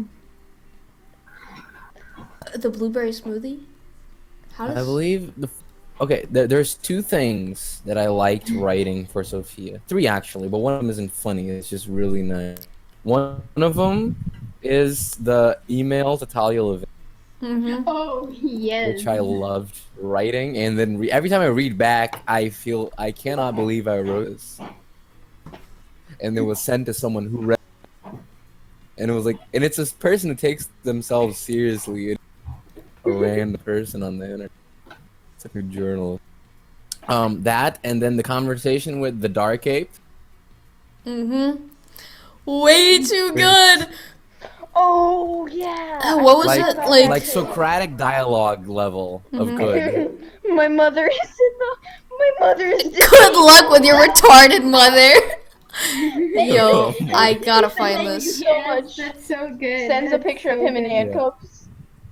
The blueberry smoothie? How I does believe the. Okay, there, there's two things that I liked writing for Sophia. Three actually, but one of them isn't funny. It's just really nice. One of them is the email to Talia Levin, hmm Oh yes. which I loved writing, and then re- every time I read back, I feel I cannot believe I wrote this. And it was sent to someone who read, and it was like, and it's this person who takes themselves seriously, a random person on the internet. It's like a journalist. Um, that and then the conversation with the Dark Ape. hmm Way too good. Oh yeah. Uh, what was Like- it like- like? Like Socratic dialogue level of Mhm. good. My mother is in the. My mother is. Good luck with your retarded mother. Yo, Oh my I gotta Thank find you this. so Yes, much. That's so good. Sends a That's picture of so him in good. handcuffs.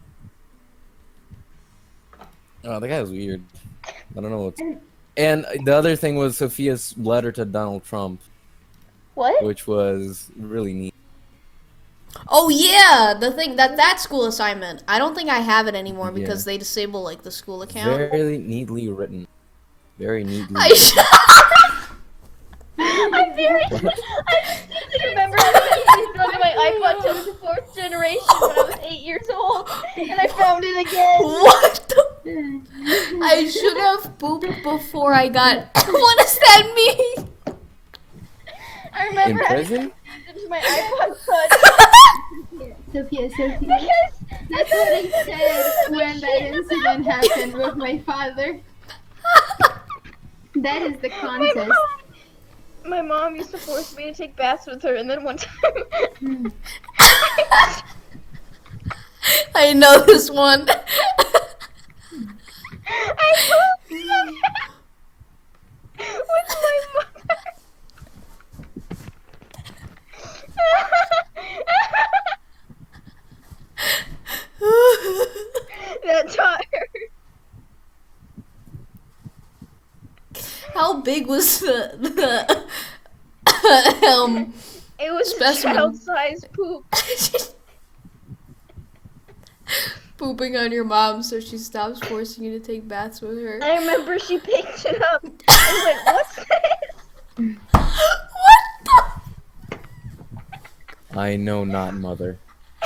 Oh, that guy was weird. I don't know what's. And the other thing was Sophia's letter to Donald Trump, What? which was really neat. Oh yeah, the thing that that school assignment. I don't think I have it anymore because Yeah. they disable like the school account. Very neatly written. Very neatly. I written. sh- I'm very. I distinctly remember I was on my iPod till the fourth generation when I was eight years old, and I found it again. What the? I should have pooped before I got. What does that mean? I In remember having prison? it to my iPod Touch. Sophia, Sophia. Because That's what I said when that incident happened with my father. That is the my contest. mom, my mom used to force me to take baths with her, and then one time. I know this one. I pooped in the bath with my mother. That taught her. How big was the the um? It was Specimen. a child-sized poop. Pooping on your mom so she stops forcing you to take baths with her. I remember she picked it up and went, "What's this?" What the? I know not, mother.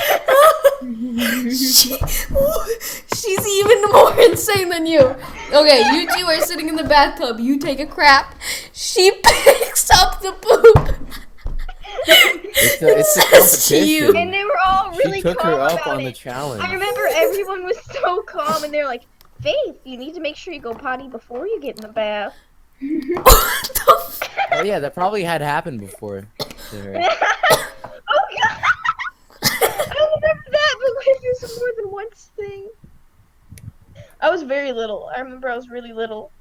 She, she's even more insane than you. Okay, you two are sitting in the bathtub. You take a crap. She picks up the poop. It's a, it's a Says to you. competition. And they were all really She took calm her up about on it. the challenge. I remember everyone was so calm, and they're like, "Faith, you need to make sure you go potty before you get in the bath." What the f- Oh yeah, that probably had happened before. To her. Oh god! I don't remember that, but like, it was more than once thing. I was very little. I remember I was really little.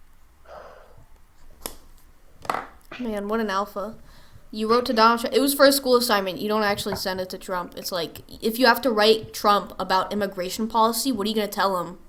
Man, what an alpha. You wrote to Donald Trump. It was for a school assignment. You don't actually send it to Trump. It's like, if you have to write Trump about immigration policy, what are you going to tell him?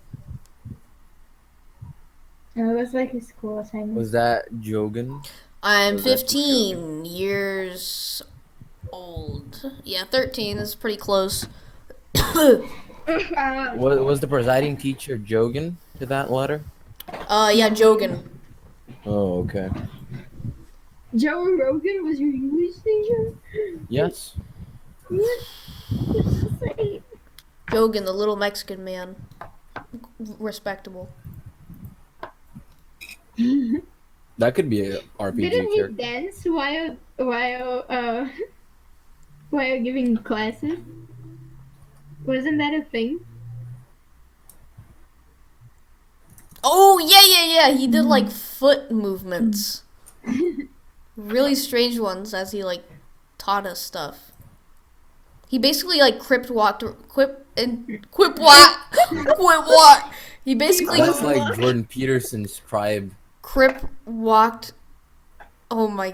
No, it was like a school assignment. Was that Jogan? I'm Was that fifteen years old. Yeah, thirteen is pretty close. Uh, Was, was the presiding teacher Jogan to that letter? Uh, yeah, Jogan. Oh, okay. Joe Rogan was your English teacher? Yes. Jogan, the little Mexican man. Respectable. That could be a R P G Didn't he character. dance while while uh while giving classes? Wasn't that a thing? Oh, yeah, yeah, yeah. He did, like, foot movements. Really strange ones as he, like, taught us stuff. He basically, like, crip walked, quip, and quip walk, quip walk. He basically That's like Jordan Peterson's tribe. crip walked. Oh my.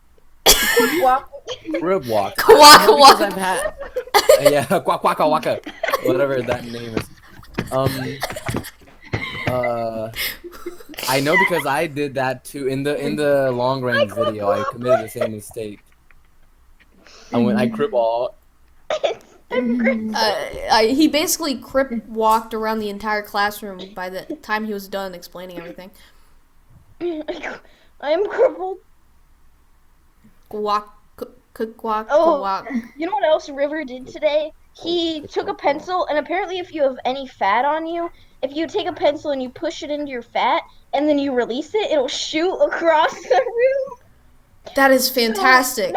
Rib walk. Waka Because waka. I've had, yeah, quack waka waka, whatever that name is. Um, uh, I know because I did that too in the in the long range video. I committed the same mistake. I went, I crib all. Uh, I, he basically crip walked around the entire classroom by the time he was done explaining everything. I am crippled. Walk, cook, walk, Oh. walk. You know what else River did today? He took a pencil, and apparently if you have any fat on you, if you take a pencil and you push it into your fat, and then you release it, it'll shoot across the room. That is fantastic.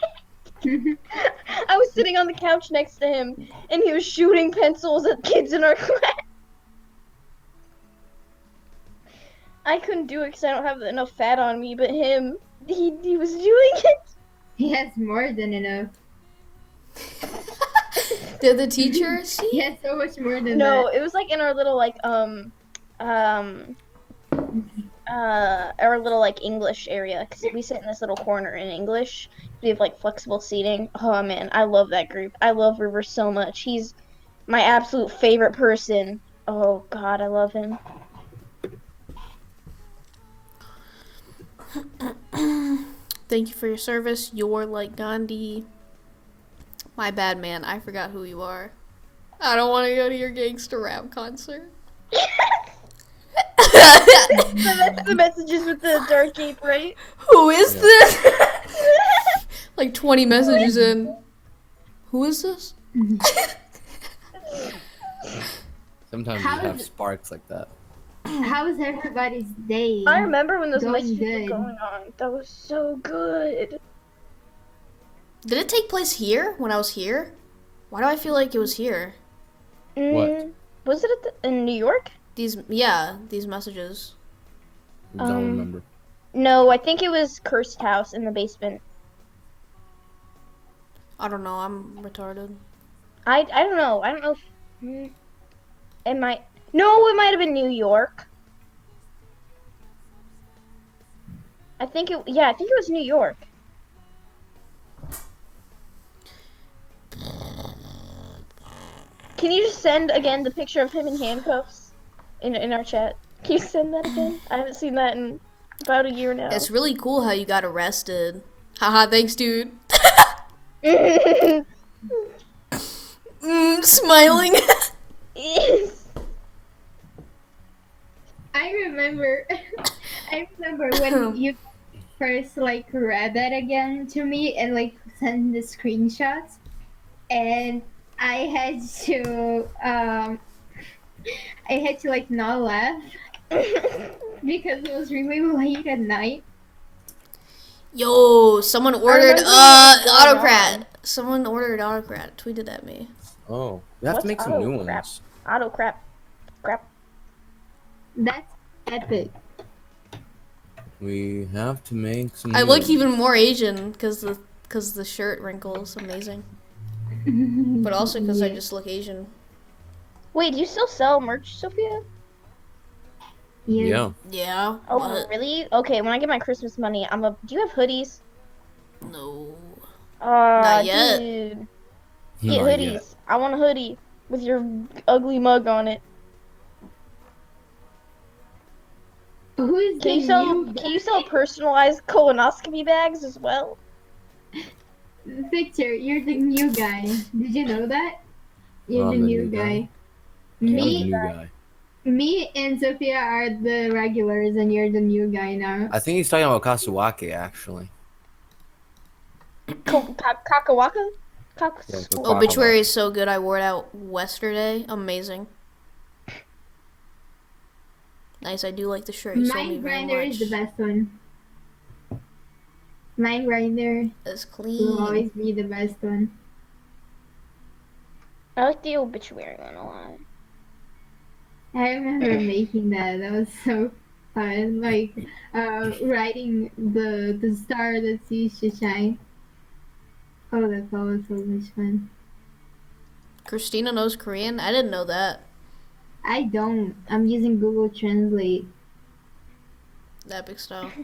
I was sitting on the couch next to him, and he was shooting pencils at kids in our class. I couldn't do it because I don't have enough fat on me, but him, he, he was doing it. He has more than enough. Did the teacher see? Yeah, so much more than No, that. it was like in our little like um um uh our little like English area because we sit in this little corner in English. We have like flexible seating. Oh man, I love that group. I love River so much. He's my absolute favorite person. Oh God, I love him. Thank you for your service. You're like Gandhi. My bad, man. I forgot who you are. I don't want to go to your gangster rap concert. That's the messages with the dark cape, right? Who is Yeah. this? Like twenty messages in. Who is this? Sometimes How you have is- sparks like that. How's everybody's day? I remember when those Going messages were good. going on. That was so good. Did it take place here when I was here? Why do I feel like it was here? What? Mm, was it at the, in New York? These, yeah, these messages. I don't Um, remember. No, I think it was Cursed House in the basement. I don't know. I'm retarded. I I don't know. I don't know if mm, it might. No, it might have been New York. I think it. Yeah, I think it was New York. Can you just send again the picture of him in handcuffs in in our chat? Can you send that again? I haven't seen that in about a year now. It's really cool how you got arrested. Haha, thanks, dude. Yes. Mm, smiling. I remember, I remember when you first like read that again to me and like sent the screenshots, and I had to, um, I had to like not laugh because it was really late at night. Yo, someone ordered remember uh what was going autocrat. on. Someone ordered autocrat. Tweeted at me. Oh, we have What's to make some new auto-crap? ones. Auto crap. Crap. That's epic. We have to make some. I new look ones. even more Asian because the because the shirt wrinkles amazing, but also because I Yeah. just look Asian. Wait, do you still sell merch, Sophia? Yeah. Yeah. Yeah. Oh, but really? Okay, when I get my Christmas money, I'm a. Do you have hoodies? no. Uh, yet. Dude. Get Not hoodies. yet. I want a hoodie with your ugly mug on it. Who is Can the you sell? new Can you sell personalized colonoscopy bags as well? Victor? You're the new guy. Did you know that? You're Oh, the I'm the new new guy. guy? I'm the Me, new guy. me, and Sophia are the regulars, and you're the new guy now. I think he's talking about Kasuwake actually. Ko- ka- Kakawaka? Kak- Yeah, go- Obituary is so good. I wore it out yesterday. Amazing. Nice. I do like the shirt. You sold me Mind very grinder is the much. best one. Mind grinder It's will clean. always be the best one. I like the obituary one a lot. I remember making that. That was so fun. Like uh, writing the the star that sees to shine. Oh, that was so much fun. Christina knows Korean. I didn't know that. I don't. I'm using Google Translate. Epic style.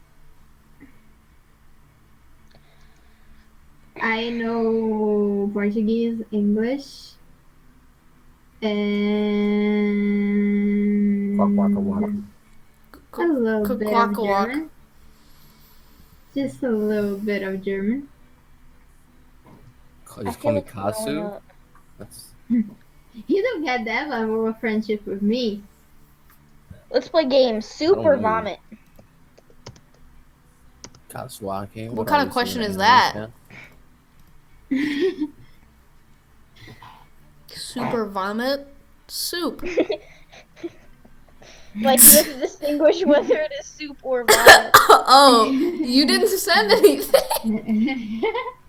I know Portuguese, English, and Waka waka waka. a little Cook- bit of waka waka. German. Just a little bit of German. Ca- I Just feel call me like growing Kasu. up- That's You don't get that level of friendship with me. Let's play games. Soup I or don't know. vomit? Kasuwake. What kind of question is that? Soup or vomit? Soup. Like you have to distinguish whether it is soup or vomit. Oh, you didn't send anything.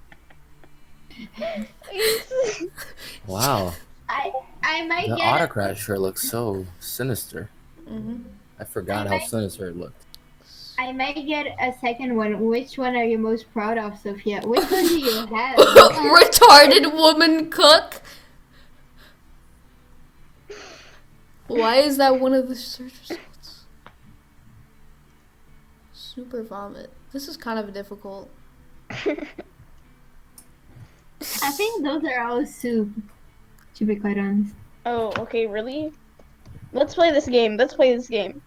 Wow, I I might the get autocrat shirt looks so sinister. Mhm. I forgot I how might- sinister it looked. I might get a second one. Which one are you most proud of, Sophia? Which one do you have? Retarded woman cook. Why is that one of the search results? Super vomit. This is kind of difficult. I think those are all soup. To be quite honest. Oh, okay, really? Let's play this game. Let's play this game.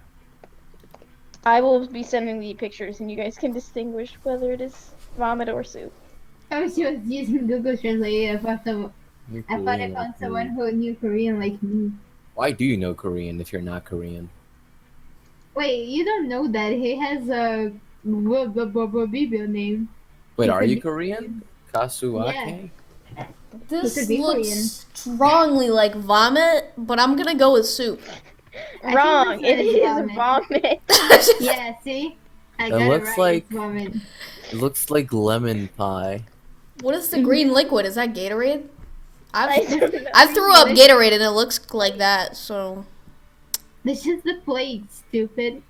I will be sending the pictures, and you guys can distinguish whether it is vomit or soup. I was just using Google Translate. I thought, some, You're I thought I Korean, found like someone me. who knew Korean like me. Why do you know Korean if you're not Korean? Wait, you don't know that he has a b- b- b- b- Biblio name. Wait, He are could you be- Korean? Kasuake? This could be looks strongly like vomit, but I'm gonna go with soup. I think Wrong. this It one is is vomit. Yeah, see? I It got looks it right. like- It's vomit. It looks like lemon pie. What is the green liquid? Is that Gatorade? I I've, don't know. I threw up Gatorade and it looks like that, so. This is the plate, stupid.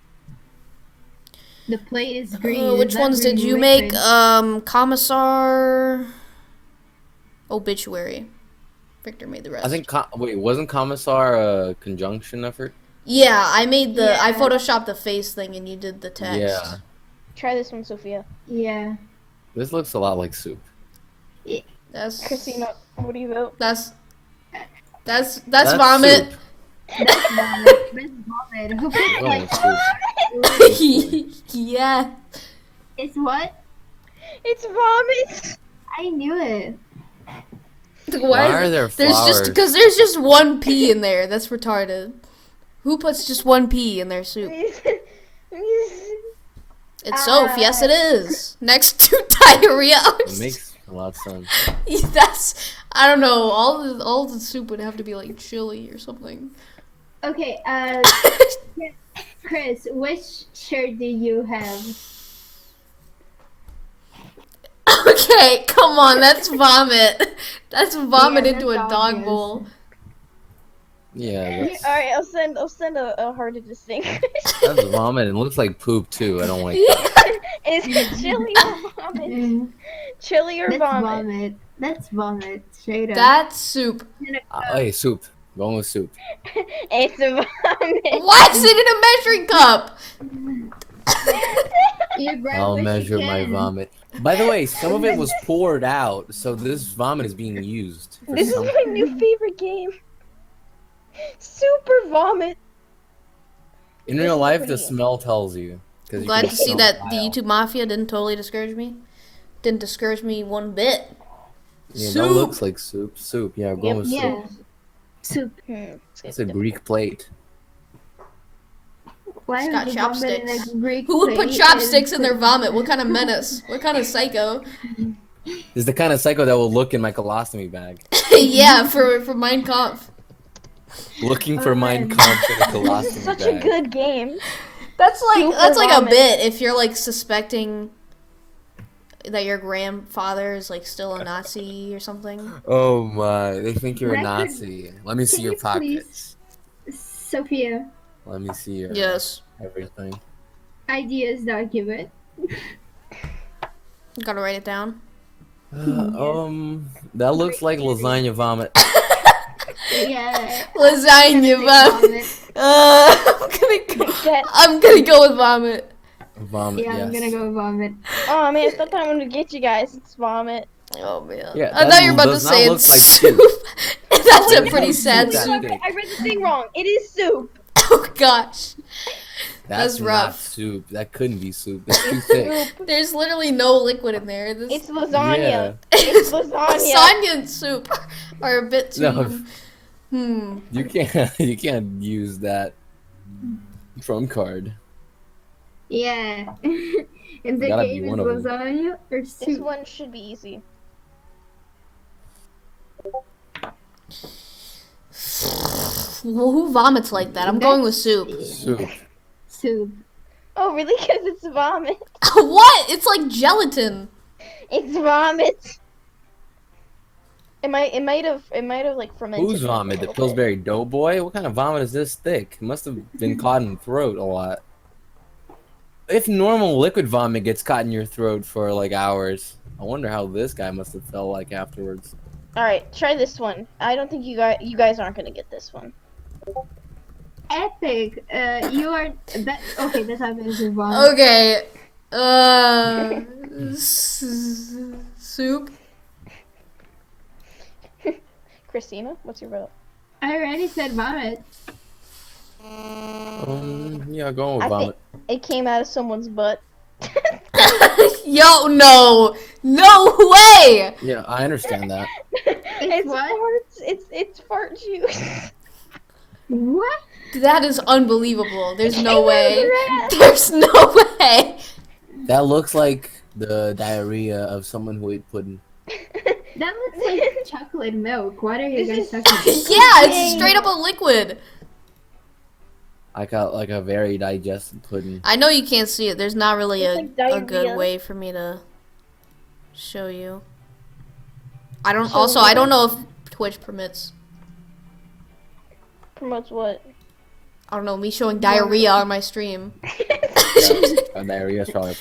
The plate is green. Uh, it's which not ones did green you liquid. make? Um, Commissar. Obituary. Victor made the rest. I think. Co- wait, wasn't Commissar a conjunction effort? Yeah, I made the. I Yeah. photoshopped the face thing and you did the text. Yeah. Try this one, Sophia. Yeah. This looks a lot like soup. That's. Christina, what do you vote? That's. That's that's, vomit. soup. That's vomit. That's vomit. Who put Oh, like soup. Yeah. it's what? It's vomit. I knew it. Why, Why is are it- there There's just flowers? because there's just one pea in there. That's retarded. Who puts just one pea in their soup? It's soap. Yes, it is. Next to diarrhea. It makes a lot of sense. That's. I don't know. All the all the soup would have to be like chili or something. Okay, uh, Chris, which shirt do you have? Okay, come on. That's vomit. That's vomit Yeah, into a that's dog obvious. bowl. Yeah, that's, All right, I'll send. I'll send a, a hard to distinguish. that's vomit. It looks like poop too. I don't like that. Is it chili or vomit? Mm, Chili or that's vomit? vomit. That's vomit. Straight up. That's soup. Uh, hey, soup. Going with soup. It's a vomit. Why is it in a measuring cup? You grab I'll what you measure my can. vomit. By the way, some of it was poured out, so this vomit is being used. for This is some- my new favorite game. Super vomit. In this real is life, pretty the neat. smell tells you. 'cause I'm you glad can to see smell that the bile. YouTube Mafia didn't totally discourage me. Didn't discourage me one bit. Yeah, Soup. that looks like soup. Soup. Yeah, we're going Yep. with Yeah. soup. Soup. Hmm. It's a Greek plate. Why It's would got you vomit in chopsticks. a Greek Who would put plate chopsticks in and their put- vomit? What kind of menace? What kind of psycho? It's the kind of psycho that will look in my colostomy bag, Yeah, for for Mein Kampf. looking for Oh, Mein man. Kampf in a colostomy This is such a bag. good game. That's like Super that's like a vomit. bit if you're like suspecting that your grandfather is like still a Nazi or something. Oh my! They think you're a Record- Nazi. Let me see Can your you please- pockets. Sophia, Let me see your Yes. everything. ideas document. Gotta write it down. Uh, um, that looks like lasagna vomit. Yeah. Lasagna vomit. Uh, I'm gonna go. That- I'm gonna go with vomit. Vomit. Yeah, yes. I'm gonna go with vomit. Oh man, it's not that I'm gonna get you guys. It's vomit. Oh man. Yeah, I that thought you were about to does not say look it's like soup. soup. That's a wait, pretty no, sad soup soup. that- I read the thing wrong. It is soup. Oh gosh. That's, That's not rough. soup. That couldn't be soup. It's too thick. Soup. There's literally no liquid in there. This It's lasagna. Yeah. It's lasagna. lasagna and soup are a bit too. No. Hmm. You can't. You can't use that trump card. Yeah. And the Gotta be game is one of 'em. lasagna or This soup. one should be easy. Well, who vomits like that? I'm going with soup. Soup. Soup. Oh really? Because it's vomit. What? It's like gelatin. It's vomit. It might. It might have. It might have like fermented. Whose a vomit? The little bit. Pillsbury Doughboy? What kind of vomit is this thick? It must have been caught in the throat a lot. If normal liquid vomit gets caught in your throat for like hours, I wonder how this guy must have felt like afterwards. All right, try this one. I don't think you guys. You guys aren't gonna get this one. Epic. Uh, you are that. Okay, that's how this is wrong. Okay. Uh, s- soup. Christina, what's your vote? I already said vomit. Um, yeah, going with I vomit. think it came out of someone's butt. Yo, no, no way. Yeah, I understand that. It's what? farts. It's it's fart juice. What? That is unbelievable. There's no It way. was red. There's no way. That looks like the diarrhea of someone who ate pudding. That looks like chocolate milk. What are you This guys is- talking about? Yeah, it's straight up a liquid. I got like a very digested pudding. I know you can't see it. There's not really a, It's like a good diarrhea. way for me to show you. I don't. So Also, I don't know if Twitch permits. Promotes what? I don't know, me showing diarrhea on my stream. Yeah, diarrhea is probably.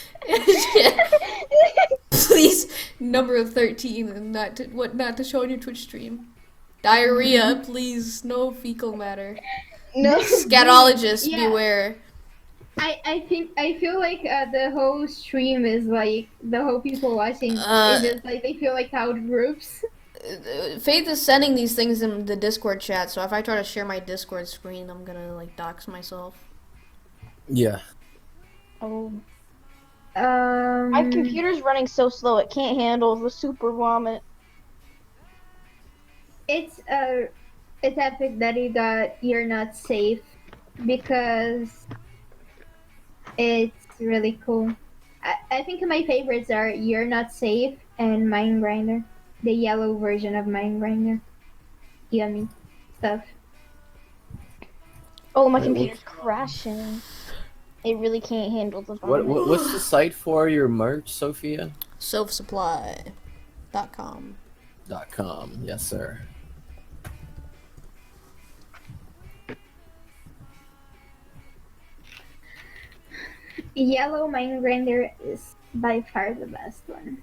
Please, number of thirteen, and not to, what not to show on your Twitch stream. Diarrhea, please, no fecal matter. No. Scatologists, Yeah. beware. I, I think I feel like uh, the whole stream is like the whole people watching Uh, is just like they feel like out groups. Uh, Faith is sending these things in the Discord chat, so if I try to share my Discord screen, I'm gonna like dox myself. Yeah. Oh. Um, My computer's running so slow it can't handle the super vomit. It's uh, it's epic that you got You're Not Safe because it's really cool. I, I think my favorites are You're Not Safe and Mind Grinder, the yellow version of Mind Grinder. Yummy stuff. Oh, my Wait, computer's crashing. It really can't handle the vomit. What, what what's the site for your merch, Sophia? Soap Supply dot com. Dot com. Yes, sir. Yellow Mind Grinder is by far the best one.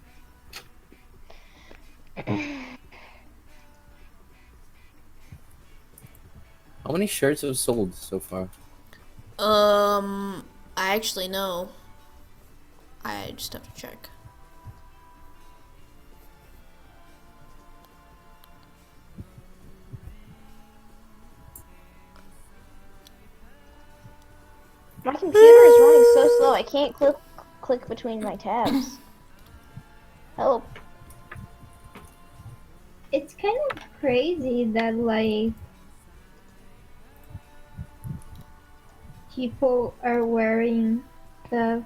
How many shirts have sold so far? Um, I actually know. I just have to check. My computer is running so slow I can't click click between my tabs. Help. It's kind of crazy that like people are wearing stuff.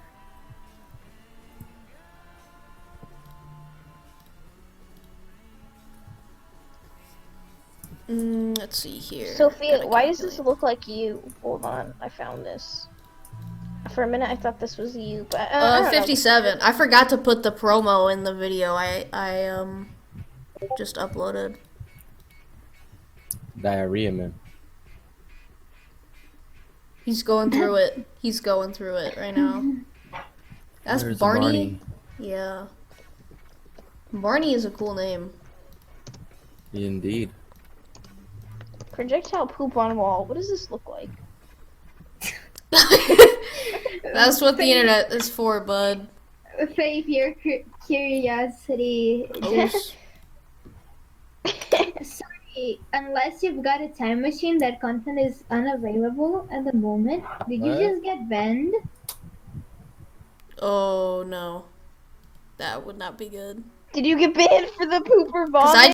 Mm, let's see here. Sophia, Gotta why does this calculate. look like you? Hold on, I found this. For a minute I thought this was you, but uh, I Uh, don't know. fifty-seven. I forgot to put the promo in the video. I I um just uploaded. Diarrhea, man. He's going through it. He's going through it right now. That's There's Barney. Yeah. Barney is a cool name. Indeed. Projectile poop on wall. What does this look like? That's what the internet is for, bud. Faith, your cu- curiosity just sorry, unless you've got a time machine, that content is unavailable at the moment. Did you What? just get banned? Oh no. That would not be good. Did you get banned for the poop or 'Cause vomit? I